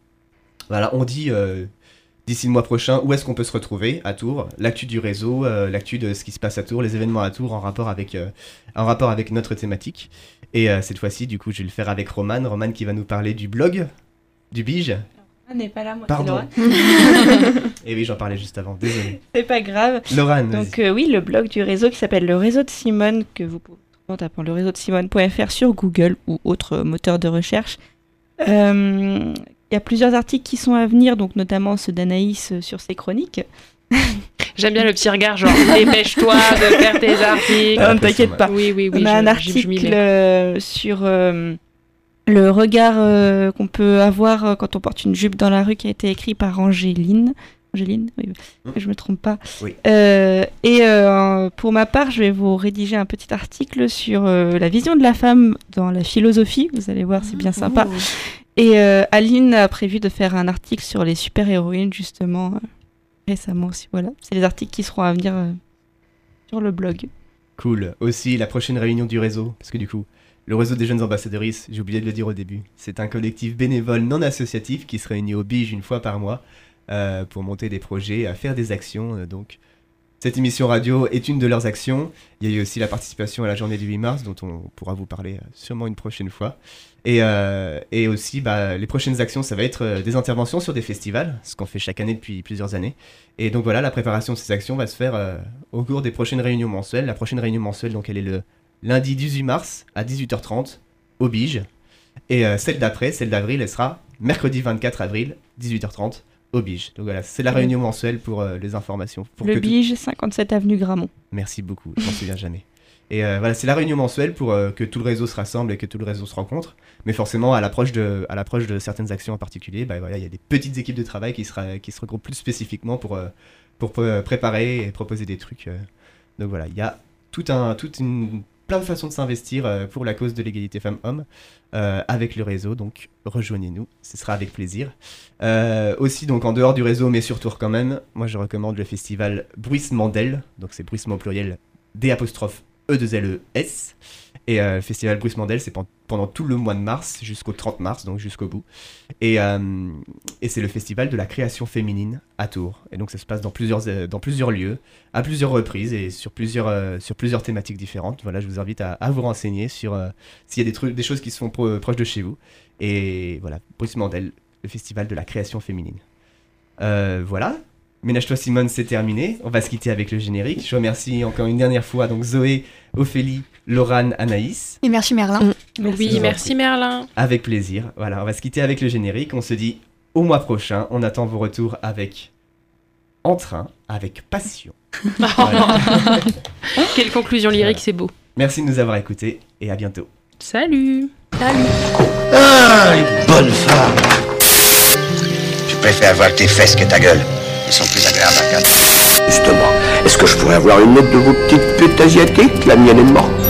voilà, on dit euh, d'ici le mois prochain où est-ce qu'on peut se retrouver à Tours, l'actu du réseau, euh, l'actu de ce qui se passe à Tours, les événements à Tours en rapport avec, euh, en rapport avec notre thématique. Et euh, cette fois-ci, du coup, je vais le faire avec Romane, Romane qui va nous parler du blog, du Bige. N'est pas là, moi, Pardon. c'est Laurane. Et oui, j'en parlais juste avant, désolé. C'est pas grave. Laurane, donc euh, oui, le blog du réseau qui s'appelle le réseau de Simone, que vous pouvez trouver en tapant le réseau de Simone point F R sur Google ou autre moteur de recherche. Il euh, y a plusieurs articles qui sont à venir, donc notamment ceux d'Anaïs sur ses chroniques. J'aime bien le petit regard, genre dépêche-toi de faire tes articles. Non, ne t'inquiète pas. Oui, oui, oui. On a je, un article euh, sur euh, le regard euh, qu'on peut avoir euh, quand on porte une jupe dans la rue, qui a été écrit par Angéline. Angéline, oui, mmh. je me trompe pas. Oui. Euh, et euh, pour ma part, je vais vous rédiger un petit article sur euh, la vision de la femme dans la philosophie. Vous allez voir, c'est bien mmh. sympa. Oh. Et euh, Aline a prévu de faire un article sur les super-héroïnes, justement, euh, récemment aussi. Voilà, c'est les articles qui seront à venir euh, sur le blog. Cool. Aussi, la prochaine réunion du réseau, parce que du coup, le réseau des jeunes ambassadrices, j'ai oublié de le dire au début, c'est un collectif bénévole non associatif qui se réunit au Bige une fois par mois euh, pour monter des projets, à faire des actions. Euh, donc, Cette émission radio est une de leurs actions. Il y a eu aussi la participation à la journée du huit mars, dont on pourra vous parler sûrement une prochaine fois. Et, euh, et aussi, bah, les prochaines actions, ça va être euh, des interventions sur des festivals, ce qu'on fait chaque année depuis plusieurs années. Et donc voilà, la préparation de ces actions va se faire euh, au cours des prochaines réunions mensuelles. La prochaine réunion mensuelle, donc, elle est le lundi dix-huit mars à dix-huit heures trente au Bige. Et euh, celle d'après, celle d'avril, elle sera mercredi vingt-quatre avril, dix-huit heures trente au Bige. Donc voilà, c'est la réunion mensuelle pour euh, les informations. Pour le que Bige, tout... cinquante-sept avenue Gramont. Merci beaucoup, je m'en souviens jamais. Et euh, voilà, c'est la réunion mensuelle pour euh, que tout le réseau se rassemble et que tout le réseau se rencontre. Mais forcément, à l'approche de, à l'approche de certaines actions en particulier, bah, voilà, il y a des petites équipes de travail qui, sera, qui se regroupent plus spécifiquement pour, euh, pour euh, préparer et proposer des trucs. Euh. Donc voilà, il y a tout un, toute une, plein de façons de s'investir euh, pour la cause de l'égalité femmes-hommes euh, avec le réseau. Donc rejoignez-nous, ce sera avec plaisir. Euh, aussi, donc en dehors du réseau, mais surtout quand même, moi je recommande le festival Bruissement d'Elle. Donc c'est bruissement au pluriel, D apostrophe E deux L E S. Et euh, le festival Bruissement d'Elle, c'est pen- pendant tout le mois de mars jusqu'au trente mars, donc jusqu'au bout. Et, euh, et c'est le festival de la création féminine à Tours. Et donc ça se passe dans plusieurs, euh, dans plusieurs lieux, à plusieurs reprises et sur plusieurs, euh, sur plusieurs thématiques différentes. Voilà, je vous invite à, à vous renseigner sur euh, s'il y a des, trucs, des choses qui se font pro- proches de chez vous. Et voilà, Bruissement d'Elle, le festival de la création féminine. Euh, voilà. Ménage-toi Simone, c'est terminé. On va se quitter avec le générique. Je remercie encore une dernière fois donc Zoé, Ophélie, Laurane, Anaïs. Et merci Merlin. Mmh. Merci, oui, merci Merlin. Avec plaisir. Voilà, on va se quitter avec le générique. On se dit au mois prochain. On attend vos retours avec entrain, avec passion. Voilà. Quelle conclusion lyrique, voilà. C'est beau. Merci de nous avoir écoutés et à bientôt. Salut. Salut. Ah, une bonne femme. Je préfère voir tes fesses que ta gueule. Ils sont plus agréables à quatre. Justement, est-ce que je pourrais avoir une autre de vos petites putes asiatiques? La mienne est morte.